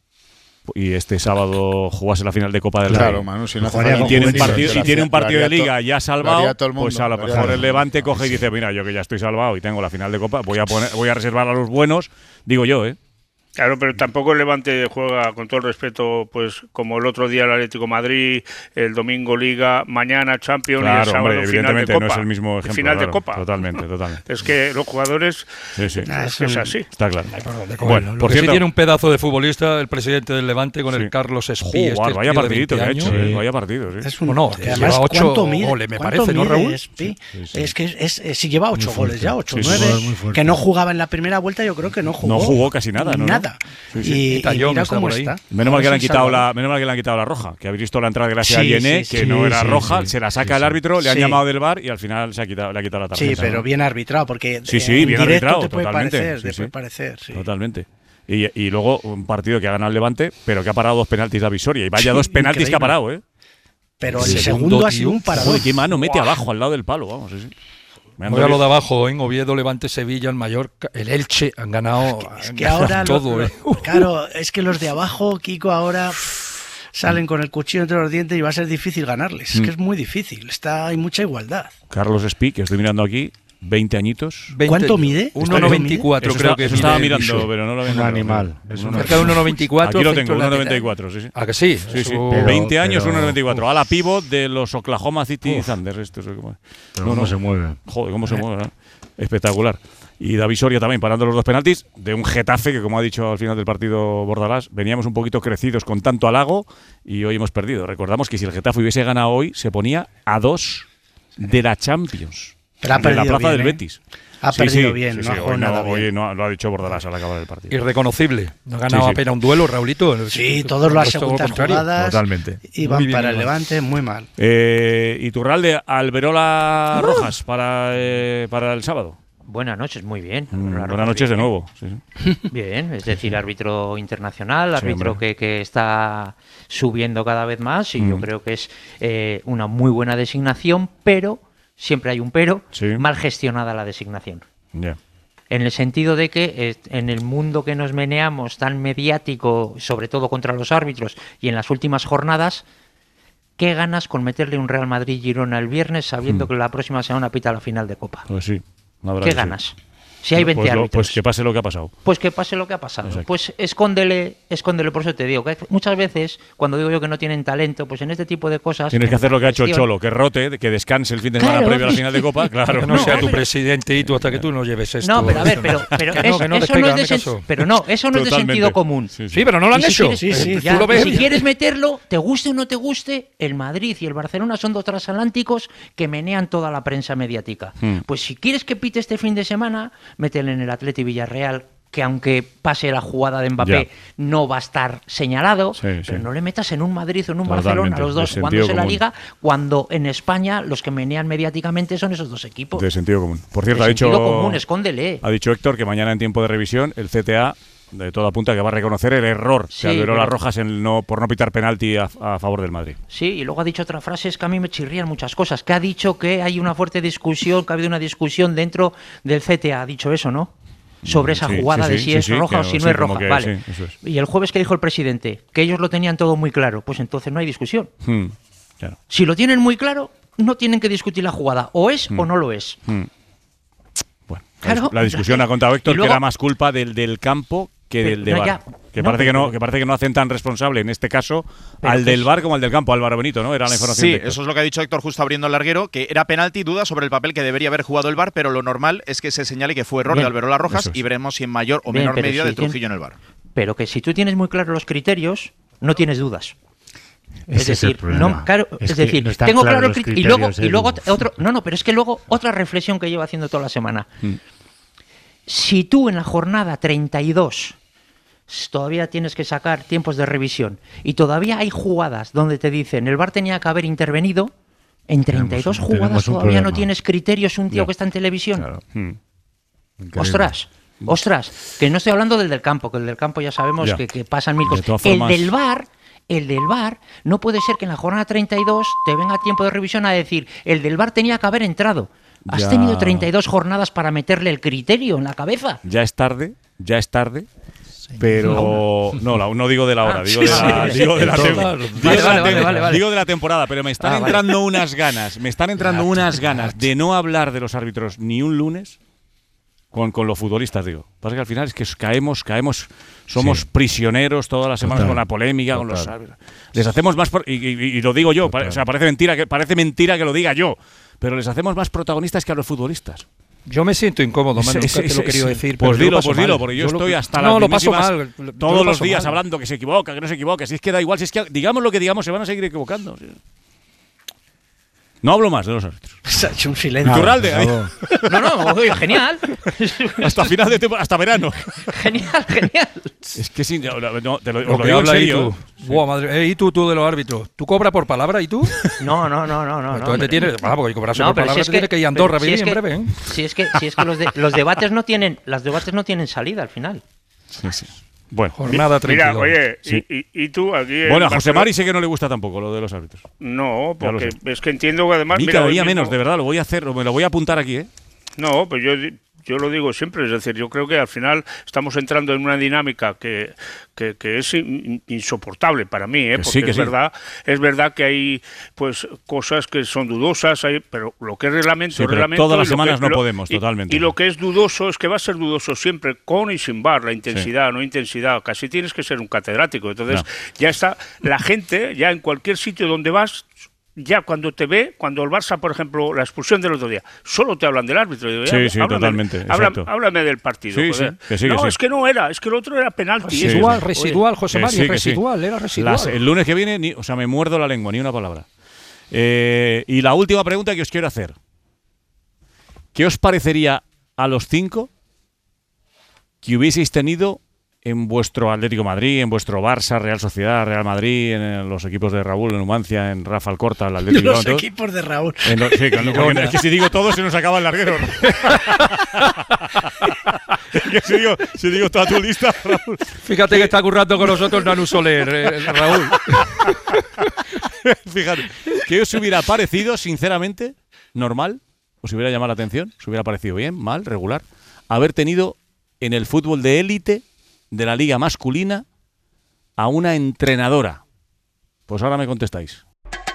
y este sábado jugase la final de Copa del Claro, Rey, Manu, si no hace y falta tiene un juveniles, partido, lo y tiene un haría- partido lo de haría to- liga ya lo salvado, haría todo el mundo, pues a lo lo mejor haría- el Levante coge y dice, mira, yo que ya estoy salvado y tengo la final de Copa, voy a poner, voy a reservar a los buenos, digo yo, ¿eh? Claro, pero tampoco el Levante juega, con todo el respeto, pues como el otro día el Atlético de Madrid, el domingo Liga, mañana Champions y el Claro, sábado hombre, final de evidentemente Copa. no es el mismo ejemplo. Final claro, de Copa. Totalmente, totalmente. Es que los jugadores Sí, sí. Ah, es, que es así. Está claro. Bueno, Bueno, lo por que sí cierto, tiene un pedazo de futbolista el presidente del Levante con Sí. el Carlos Espí. Joder, este vaya tío de partidito que ha veinte hecho, años. eh, vaya partido, sí. Es un, Bueno, que que además, lleva ocho ¿cuánto mide? goles, me ¿Cuánto parece, ¿no, mide Raúl? Espi? Sí, sí. Es que es, es- es- si lleva ocho Muy goles fuerte. ya, ocho, Sí, sí, nueve, muy fuerte. que no jugaba en la primera vuelta, yo creo que no jugó. No jugó casi nada, ¿no? Nada. Sí, sí. Y, Y Tallón y mira está cómo por ahí. está. Menos mal que le han Es El quitado Salvador. la, menos mal que le han quitado la roja, que habéis visto la entrada gracias Sí, a Yené, sí, que sí. no era Sí, roja, sí. se la saca Sí, el sí. árbitro, le han Sí. llamado del bar y al final se ha quitado, le ha quitado la tarjeta. Sí, pero ¿no? bien arbitrado, porque Sí, eh, sí, en bien directo arbitrado, te puede totalmente. parecer, Sí, te sí. puede parecer, sí. Totalmente. Y, y luego un partido que ha ganado el Levante, pero que ha parado dos penaltis la Visoria. Y vaya Sí, dos penaltis que ha increíble. parado, ¿eh? Pero el El segundo, segundo, ha sido tío. un parador. Joder, qué mano mete abajo, al lado del palo, vamos. Sí, sí. Me han Voy a lo dolido. de abajo, en Oviedo, Levante, Sevilla, el Mallorca, el Elche, han ganado, Es han que ganado ahora, lo- todo. lo- ¿eh? claro, es que los de abajo, Kiko, ahora salen con el cuchillo entre los dientes y va a ser difícil ganarles. Es Mm. que es muy difícil, está, hay mucha igualdad. Carlos Espí, que estoy mirando aquí, veinte añitos. veinte ¿Cuánto mide? uno noventa y cuatro Eso creo está- que eso mide estaba el mirando, Bisu. pero no lo había Un encontrado. animal. Uno Es un- Cerca de uno noventa y cuatro. Aquí lo centro tengo, uno noventa y lateral. cuatro, sí, sí. ¿A que sí? Sí, sí. Eso- Pero- veinte años, pero- uno noventa y cuatro. A la pivot de los Oklahoma City Thunder. Estos, ¿cómo? Pero No, cómo no. se mueve. Joder, cómo se mueve, ¿no? Espectacular. Y David Soria también parando los dos penaltis de un Getafe que, como ha dicho al final del partido Bordalás, veníamos un poquito crecidos con tanto halago y hoy hemos perdido. Recordamos que si el Getafe hubiese ganado hoy, se ponía a dos de la Champions. Pero ha de la perdido plaza bien, del ¿eh? Betis. Ha Sí, perdido sí, bien, sí, no sí, ha jugado hoy no, nada hoy bien. no, lo ha dicho Bordalás al acabar el partido. Irreconocible. No ha ganado Sí, sí. apenas un duelo, Raulito. Sí, todas las Todo lo segundas contrario. jugadas Totalmente. iban Muy bien, para el Iván. Levante muy mal. Eh, Iturralde, Alberola Rojas para, eh, para el sábado. Buenas noches, muy bien. Mm, Buenas Buenas noches de nuevo. Sí, sí. Bien, es decir, árbitro internacional, Sí, árbitro hombre. que, que está subiendo cada vez más y yo Mm. creo que es eh, una muy buena designación, pero, siempre hay un pero, Sí. mal gestionada la designación. Ya. En el sentido de que eh, en el mundo que nos meneamos tan mediático, sobre todo contra los árbitros y en las últimas jornadas, ¿qué ganas con meterle un Real Madrid-Girona el viernes sabiendo Mm. que la próxima semana pita la final de Copa? Pues sí. la verdad ¿Qué que sí. ganas? Si hay veinte pues, lo- árbitros. pues que pase lo que ha pasado. Pues que pase lo que ha pasado. Exacto. Pues escóndele, escóndele, por eso te digo, que muchas veces, cuando digo yo que no tienen talento, pues en este tipo de cosas... Tienes que en hacer la lo que ha hecho el gestión- Cholo, que rote, que descanse el fin de semana Claro. previo a la final de Copa. Claro. Que no, sea tu pero- presidente y tú hasta que tú no lleves esto. No, pero a ver, pero, pero Que eso, no, que no, eso despega, no es de hazme sen- caso. pero no, eso no es de Totalmente. sentido común. Sí, sí. Sí, pero no lo han Y si hecho. quieres- Sí, sí. Eh, Ya, tú lo y ves. si quieres meterlo, te guste o no te guste, el Madrid y el Barcelona son dos transatlánticos que menean toda la prensa mediática. Hmm. Pues si quieres que pite este fin de semana, métele en el Atleti Villarreal, que aunque pase la jugada de Mbappé, Ya. no va a estar señalado, Sí, pero sí. no le metas en un Madrid o en un Totalmente, Barcelona, los de dos sentido jugándose la común. Liga, cuando en España los que menean mediáticamente son esos dos equipos. De sentido común. Por De cierto, ha dicho, sentido común, escóndele. ha dicho Héctor que mañana en tiempo de revisión el C T A de todo apunta que va a reconocer el error Sí, de Alberola pero- Rojas en no, por no pitar penalti a, a favor del Madrid. Sí, y luego ha dicho otra frase, es que a mí me chirrían muchas cosas, que ha dicho que hay una fuerte discusión, que ha habido una discusión dentro del C T A, ha dicho eso, ¿no? Sobre esa Sí, jugada sí, de sí, si sí, es sí, roja o que- si no sí, es como roja, que vale. sí, eso es. Y el jueves, ¿qué dijo el presidente? Que ellos lo tenían todo muy claro, pues entonces no hay discusión. Hmm, claro. Si lo tienen muy claro, no tienen que discutir la jugada, o es o no lo es. Hmm. Bueno, Claro. la discusión ha contado Héctor Y luego- que era más culpa del, del campo que Pero- del de no, VAR. ya, que, no, parece que, pero- no, que parece que no hacen tan responsable en este caso Pero al que del es- VAR como al del campo, Álvaro Benito, ¿no? Era la información. Sí, de Héctor. eso es lo que ha dicho Héctor justo abriendo el larguero, que era penalti, duda sobre el papel que debería haber jugado el VAR, pero lo normal es que se señale que fue error Bien. de Alberola Rojas Eso es. y veremos si en mayor o Bien, menor pero medida si de tiene- Trujillo en el VAR. Pero que si tú tienes muy claros los criterios, no tienes dudas. Ese Es es el decir, problema. no, claro, Es es, que decir, no están tengo claros claro los el cri- y luego criterios, y luego Edu. otro, no, no, pero es que luego otra reflexión que llevo haciendo toda la semana. Mm. Si tú en la jornada treinta y dos todavía tienes que sacar tiempos de revisión y todavía hay jugadas donde te dicen el VAR tenía que haber intervenido, en treinta y dos Tenemos- jugadas tenemos un todavía no problema. tienes criterios un tío Ya. que está en televisión. Claro. Hmm. Increíble. Ostras, ostras, que no estoy hablando del del campo, que el del campo ya sabemos Ya. que, que pasan mil De cosas. todas El formas- del VAR, el del VAR, no puede ser que en la jornada treinta y dos te venga tiempo de revisión a decir, el del VAR tenía que haber entrado. Has Ya. tenido treinta y dos jornadas para meterle el criterio en la cabeza. Ya es tarde, ya es tarde. Pero no, la- no digo de la hora, Ah, digo, sí, de la, sí, digo, de la sí. tem- Vale, digo de vale, la vale, tem- vale, vale. digo de la temporada, pero me están Ah, vale. entrando unas ganas, me están entrando unas ganas de no hablar de los árbitros ni un lunes con, con los futbolistas, digo. Pasa que al final es que caemos, caemos, somos Sí. prisioneros todas las semanas Total. con la polémica, con los Total. árbitros. Les hacemos más por- y, y- y lo digo yo, pare- o sea, parece mentira que parece mentira que lo diga yo, pero les hacemos más protagonistas que a los futbolistas. Yo me siento incómodo, Manu, nunca te lo he querido decir. Pues pero yo lo dilo, paso pues mal. dilo, porque yo, lo- estoy hasta No, las lo paso mismísimas mal. yo lo todos los paso días mal. hablando que se equivoca, que no se equivoca. Si es que da igual, si es que digamos lo que digamos, se van a seguir equivocando. No hablo más de los árbitros. Se ha hecho un silencio. Iturralde, ahí. No, no, oye, genial. Hasta final de temporada, hasta verano. Genial, genial. Es que sí, no, no, te lo, os Lo lo que digo en habla serio. Itu. Buah, madre. Eh, Itu, tú de los árbitros. ¿Tú cobras por palabra y tú? No, no, no, no, no. Entonces no, te tienes. Ah, porque cobras No, por pero palabra si es te tienes que ir a pero Andorra si vivir es en que- breve, ¿eh? Si es que, si es que los, de- los debates no tienen, los debates no tienen salida al final. Sí, sí. Bueno, Jornada treinta y Mira, dos. oye, Sí. y, y- y tú aquí. en bueno, a José Barcelona- Mari sé que no le gusta tampoco lo de los árbitros. No, Ya lo porque sé. es que entiendo que además. Ni mira, cada hoy día mismo- menos, de verdad, lo voy a hacer, me lo voy a apuntar aquí, ¿eh? No, pues yo, di- yo lo digo siempre, es decir, yo creo que al final estamos entrando en una dinámica que, que, que es in- insoportable para mí, ¿eh? Que porque sí, que es sí. verdad, es verdad que hay pues cosas que son dudosas, hay, pero lo que es reglamento, Sí, pero reglamento todas las y lo semanas que- no lo- podemos, y- totalmente. Y lo que es dudoso es que va a ser dudoso siempre, con y sin bar, la intensidad, no intensidad, casi tienes que ser un catedrático, entonces No. ya está, la gente, ya en cualquier sitio donde vas, ya cuando te ve, cuando el Barça, por ejemplo, la expulsión del otro día, solo te hablan del árbitro. Digo, Sí, ya, sí, háblame, totalmente, habla- exacto. háblame del partido. Sí, joder. sí, que sí, que no, sí. es que no era, es que el otro era penalti. Sí, es Residual, Oye, residual, José Que Mari, sí, que sí. residual, era residual. Las- el lunes que viene, ni- o sea, me muerdo la lengua, ni una palabra. Eh, y la última pregunta que os quiero hacer. ¿Qué os parecería a los cinco que hubieseis tenido en vuestro Atlético Madrid, en vuestro Barça, Real Sociedad, Real Madrid, en los equipos de Raúl, en Numancia, en Rafa Alcorta, el Atlético Los en todo? equipos de Raúl. En lo- sí, claro, porque es que si digo todo se nos acaba el larguero. Es que si digo, si digo toda tu lista, Raúl. Fíjate que está currando con nosotros Nanu Soler, eh, Raúl. Fíjate, ¿qué os hubiera parecido, sinceramente, normal? ¿Os hubiera llamado la atención? ¿Os hubiera parecido bien, mal, regular? Haber tenido en el fútbol de élite de la liga masculina a una entrenadora. Pues ahora me contestáis.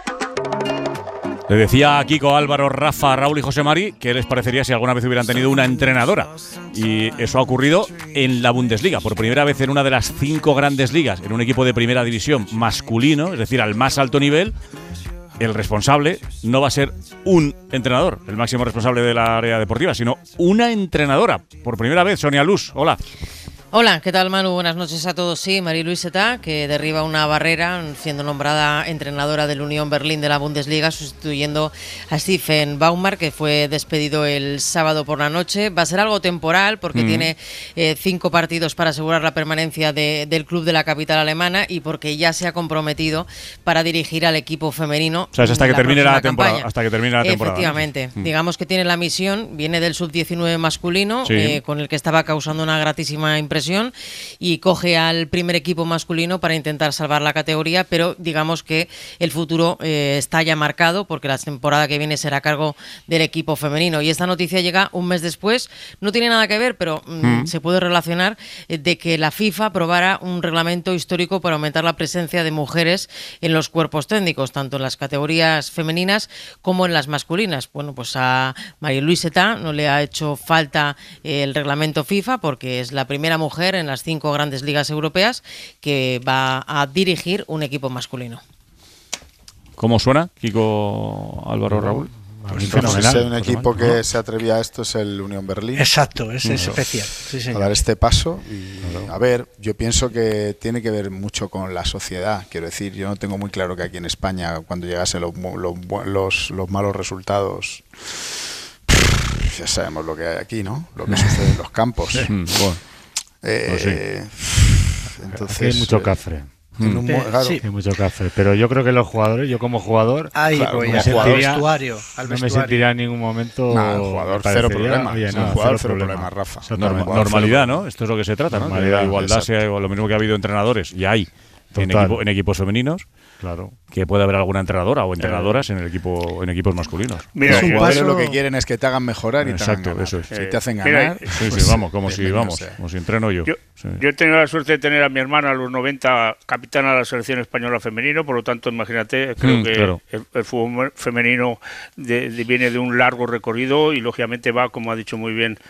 Le decía a Kiko, Álvaro, Rafa, Raúl y José Mari que les parecería si alguna vez hubieran tenido una entrenadora. Y eso ha ocurrido en la Bundesliga. Por primera vez en una de las cinco grandes ligas, en un equipo de primera división masculino, es decir, al más alto nivel, el responsable no va a ser un entrenador, el máximo responsable de la área deportiva, sino una entrenadora. Por primera vez, Sonia Luz. Hola. Hola, ¿qué tal, Manu? Buenas noches a todos. Sí, Marie-Louise Etá, que derriba una barrera siendo nombrada entrenadora del Unión Berlín de la Bundesliga, sustituyendo a Stephen Baumar, que fue despedido el sábado por la noche. Va a ser algo temporal porque Mm. tiene eh, cinco partidos para asegurar la permanencia de- del club de la capital alemana y porque ya se ha comprometido para dirigir al equipo femenino. O sea, es hasta que termine la próxima temporada. campaña. Hasta que termine la temporada. Efectivamente. Mm. Digamos que tiene la misión, viene del sub diecinueve masculino, Sí. eh, con el que estaba causando una gratísima impresión presión y coge al primer equipo masculino para intentar salvar la categoría, pero digamos que el futuro eh, está ya marcado porque la temporada que viene será a cargo del equipo femenino. Y esta noticia llega un mes después, no tiene nada que ver, pero mm, mm. se puede relacionar eh, de que la FIFA aprobara un reglamento histórico para aumentar la presencia de mujeres en los cuerpos técnicos, tanto en las categorías femeninas como en las masculinas. Bueno, pues a María Luisa Etá no le ha hecho falta el reglamento FIFA porque es la primera mujer en las cinco grandes ligas europeas que va a dirigir un equipo masculino. ¿Cómo suena, Kiko, Álvaro, Raúl? Pues fenomenal. Si hay un equipo que se atrevía a esto es el Unión Berlín. Exacto, es, es especial. Sí, a dar este paso y a ver, yo pienso que tiene que ver mucho con la sociedad. Quiero decir, yo no tengo muy claro que aquí en España, cuando llegasen los, los, los, los malos resultados, ya sabemos lo que hay aquí, ¿no? Lo que sucede en los campos. Sí. Bueno, eh, pues sí. Entonces, aquí hay mucho cafre. En un, claro. Sí. Hay mucho café, pero yo creo que los jugadores, yo como jugador, Ay, claro, voy no, a me jugador, sentiría, vestuario, al no me sentiría en ningún momento. Nah, el jugador cero problema. Oye, no, el jugador cero cero problema, problema, Rafa. Norma, normalidad, ¿no? Esto es lo que se trata, ¿no? La igualdad sea lo mismo que ha habido entrenadores, y hay en, equipo, en equipos femeninos. Claro, que puede haber alguna entrenadora o entrenadoras en el equipo en equipos masculinos. Mira, los jugadores lo que quieren es que te hagan mejorar y Exacto, te hagan ganar. Eso es. Si te hacen Mira, ganar, sí, pues, sí, vamos, como si vamos, como si entreno yo. Yo, sí. yo he tenido la suerte de tener a mi hermana a los noventa capitana de la selección española femenino, por lo tanto, imagínate, creo mm, que claro. el, el fútbol femenino de, de, viene de un largo recorrido y lógicamente va, como ha dicho muy bien,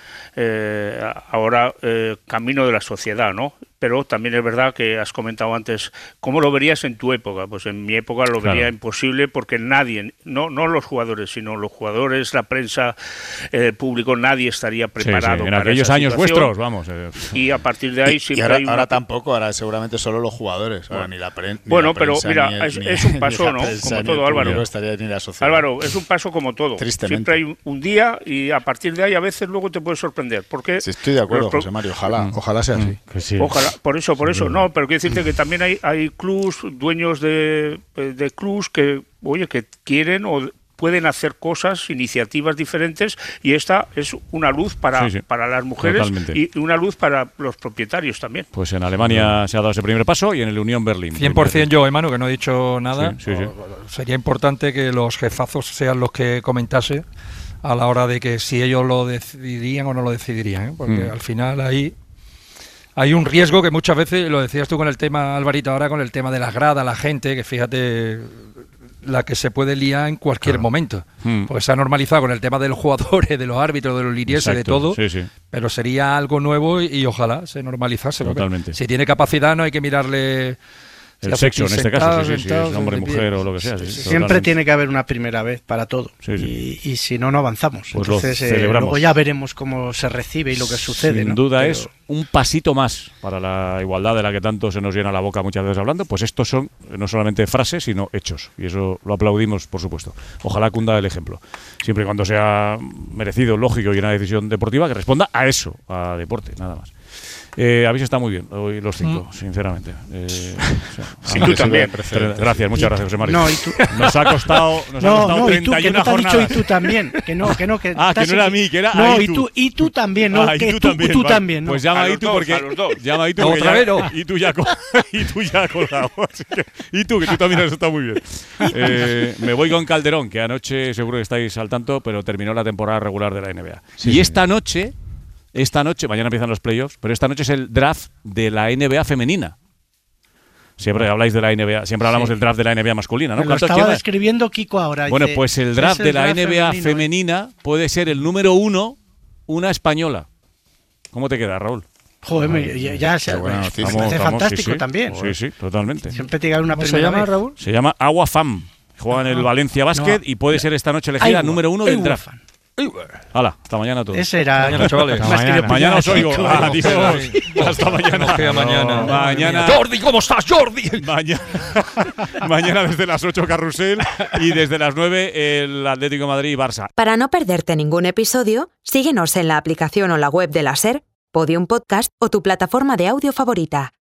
eh, ahora eh, camino de la sociedad, ¿no? Pero también es verdad que has comentado antes, ¿cómo lo verías en tu época? Pues en mi época lo vería claro. imposible porque nadie, no no los jugadores, sino los jugadores, la prensa, el público, nadie estaría preparado. Sí, sí. En para aquellos esa años situación. vuestros, vamos. Eh. Y a partir de ahí y, siempre y ahora, hay una... ahora tampoco, ahora seguramente solo los jugadores, ahora bueno. ni la, pre, ni bueno, la prensa. Bueno, pero mira, ni el, es, ni, es un paso, ¿no? Prensa, como todo, Álvaro. Estaría, ni la sociedad. Álvaro, es un paso como todo. Tristemente. Siempre hay un día y a partir de ahí a veces luego te puede sorprender. Porque sí, estoy de acuerdo, José Mario, ojalá, mm. ojalá sea así. Que sí. Ojalá, por eso, por eso, no, pero quiero decirte que también hay, hay clubs, dueños de, de clubs que, oye, que quieren o pueden hacer cosas, iniciativas diferentes, y esta es una luz para, sí, sí. para las mujeres Totalmente. y una luz para los propietarios también. Pues en Alemania sí. se ha dado ese primer paso y en el Unión Berlín. cien por ciento yo, hermano, que no he dicho nada. Sí, sí, sí. Sería importante que los jefazos sean los que comentase a la hora de que si ellos lo decidirían o no lo decidirían, ¿eh? Porque mm. al final ahí hay un riesgo que muchas veces, lo decías tú con el tema, Alvarito, ahora con el tema de las gradas, la gente, que fíjate la que se puede liar en cualquier claro. momento. Mm. Pues se ha normalizado con el tema de los jugadores, de los árbitros, de los lirieses, de todo, sí, sí. pero sería algo nuevo y, y ojalá se normalizase. Totalmente. Si tiene capacidad no hay que mirarle... El sexo en este caso, sí, sí, si es hombre, mujer o lo que sea. Sí, sí, siempre totalmente. Tiene que haber una primera vez para todo. Sí, sí. Y, y si no, no avanzamos. Pues Entonces, eh, luego ya veremos cómo se recibe y lo que sucede. Sin ¿no? duda Pero... es un pasito más para la igualdad de la que tanto se nos llena la boca muchas veces hablando. Pues estos son no solamente frases, sino hechos. Y eso lo aplaudimos, por supuesto. Ojalá cunda el ejemplo. Siempre y cuando sea merecido, lógico y una decisión deportiva que responda a eso, a deporte, nada más. Eh, habéis estado muy bien hoy los cinco, mm. sinceramente. Eh, o sea, sí, tú también. Gracias, muchas gracias, José Mario. No, y tú. Nos ha costado, nos no, ha costado no, treinta y una y tú, que no te jornadas. ha dicho y tú también. Que no, que no, que ah, que no era a mí, que era no, a y tú. Y tú también, ¿no? Ah, y que tú, tú también. Tú vale. también, ¿no? Pues llama a y tú dos, porque. A los dos. Llama y tú porque. Ya, no. Y tú ya, y tú ya has colgado. Así que, y tú, que tú también has estado muy bien. Eh, me voy con Calderón, que anoche seguro que estáis al tanto, pero terminó la temporada regular de la N B A. Sí, y sí, esta noche. Esta noche, mañana empiezan los playoffs, pero esta noche es el draft de la N B A femenina. Siempre habláis de la N B A, siempre hablamos sí. del draft de la N B A masculina, ¿no? Me lo estaba describiendo Kiko ahora. Bueno, dice, pues el draft el de la draft N B A femenino, femenina ¿eh? puede ser el número uno, una española. ¿Cómo te queda, Raúl? Joder, me, ya, ya se, me parece vamos, fantástico sí, sí. también. Sí, sí, totalmente. Siempre te llega una ¿Cómo primera se llama, vez. Raúl? Se llama Agua Fam. Juega en el Valencia Basket no, y puede ser esta noche elegida número uno del draft. Fan. Hala, hasta mañana todos. Ese era. Mañana, chavales. Hasta mañana. Mañana os oigo. Adiós. Hasta mañana. No, mañana. Mañana. Jordi, ¿cómo estás, Jordi? Mañana. Mañana desde las ocho Carrusel y desde las nueve el Atlético de Madrid y Barça. Para no perderte ningún episodio, síguenos en la aplicación o la web de la SER, Podium Podcast o tu plataforma de audio favorita.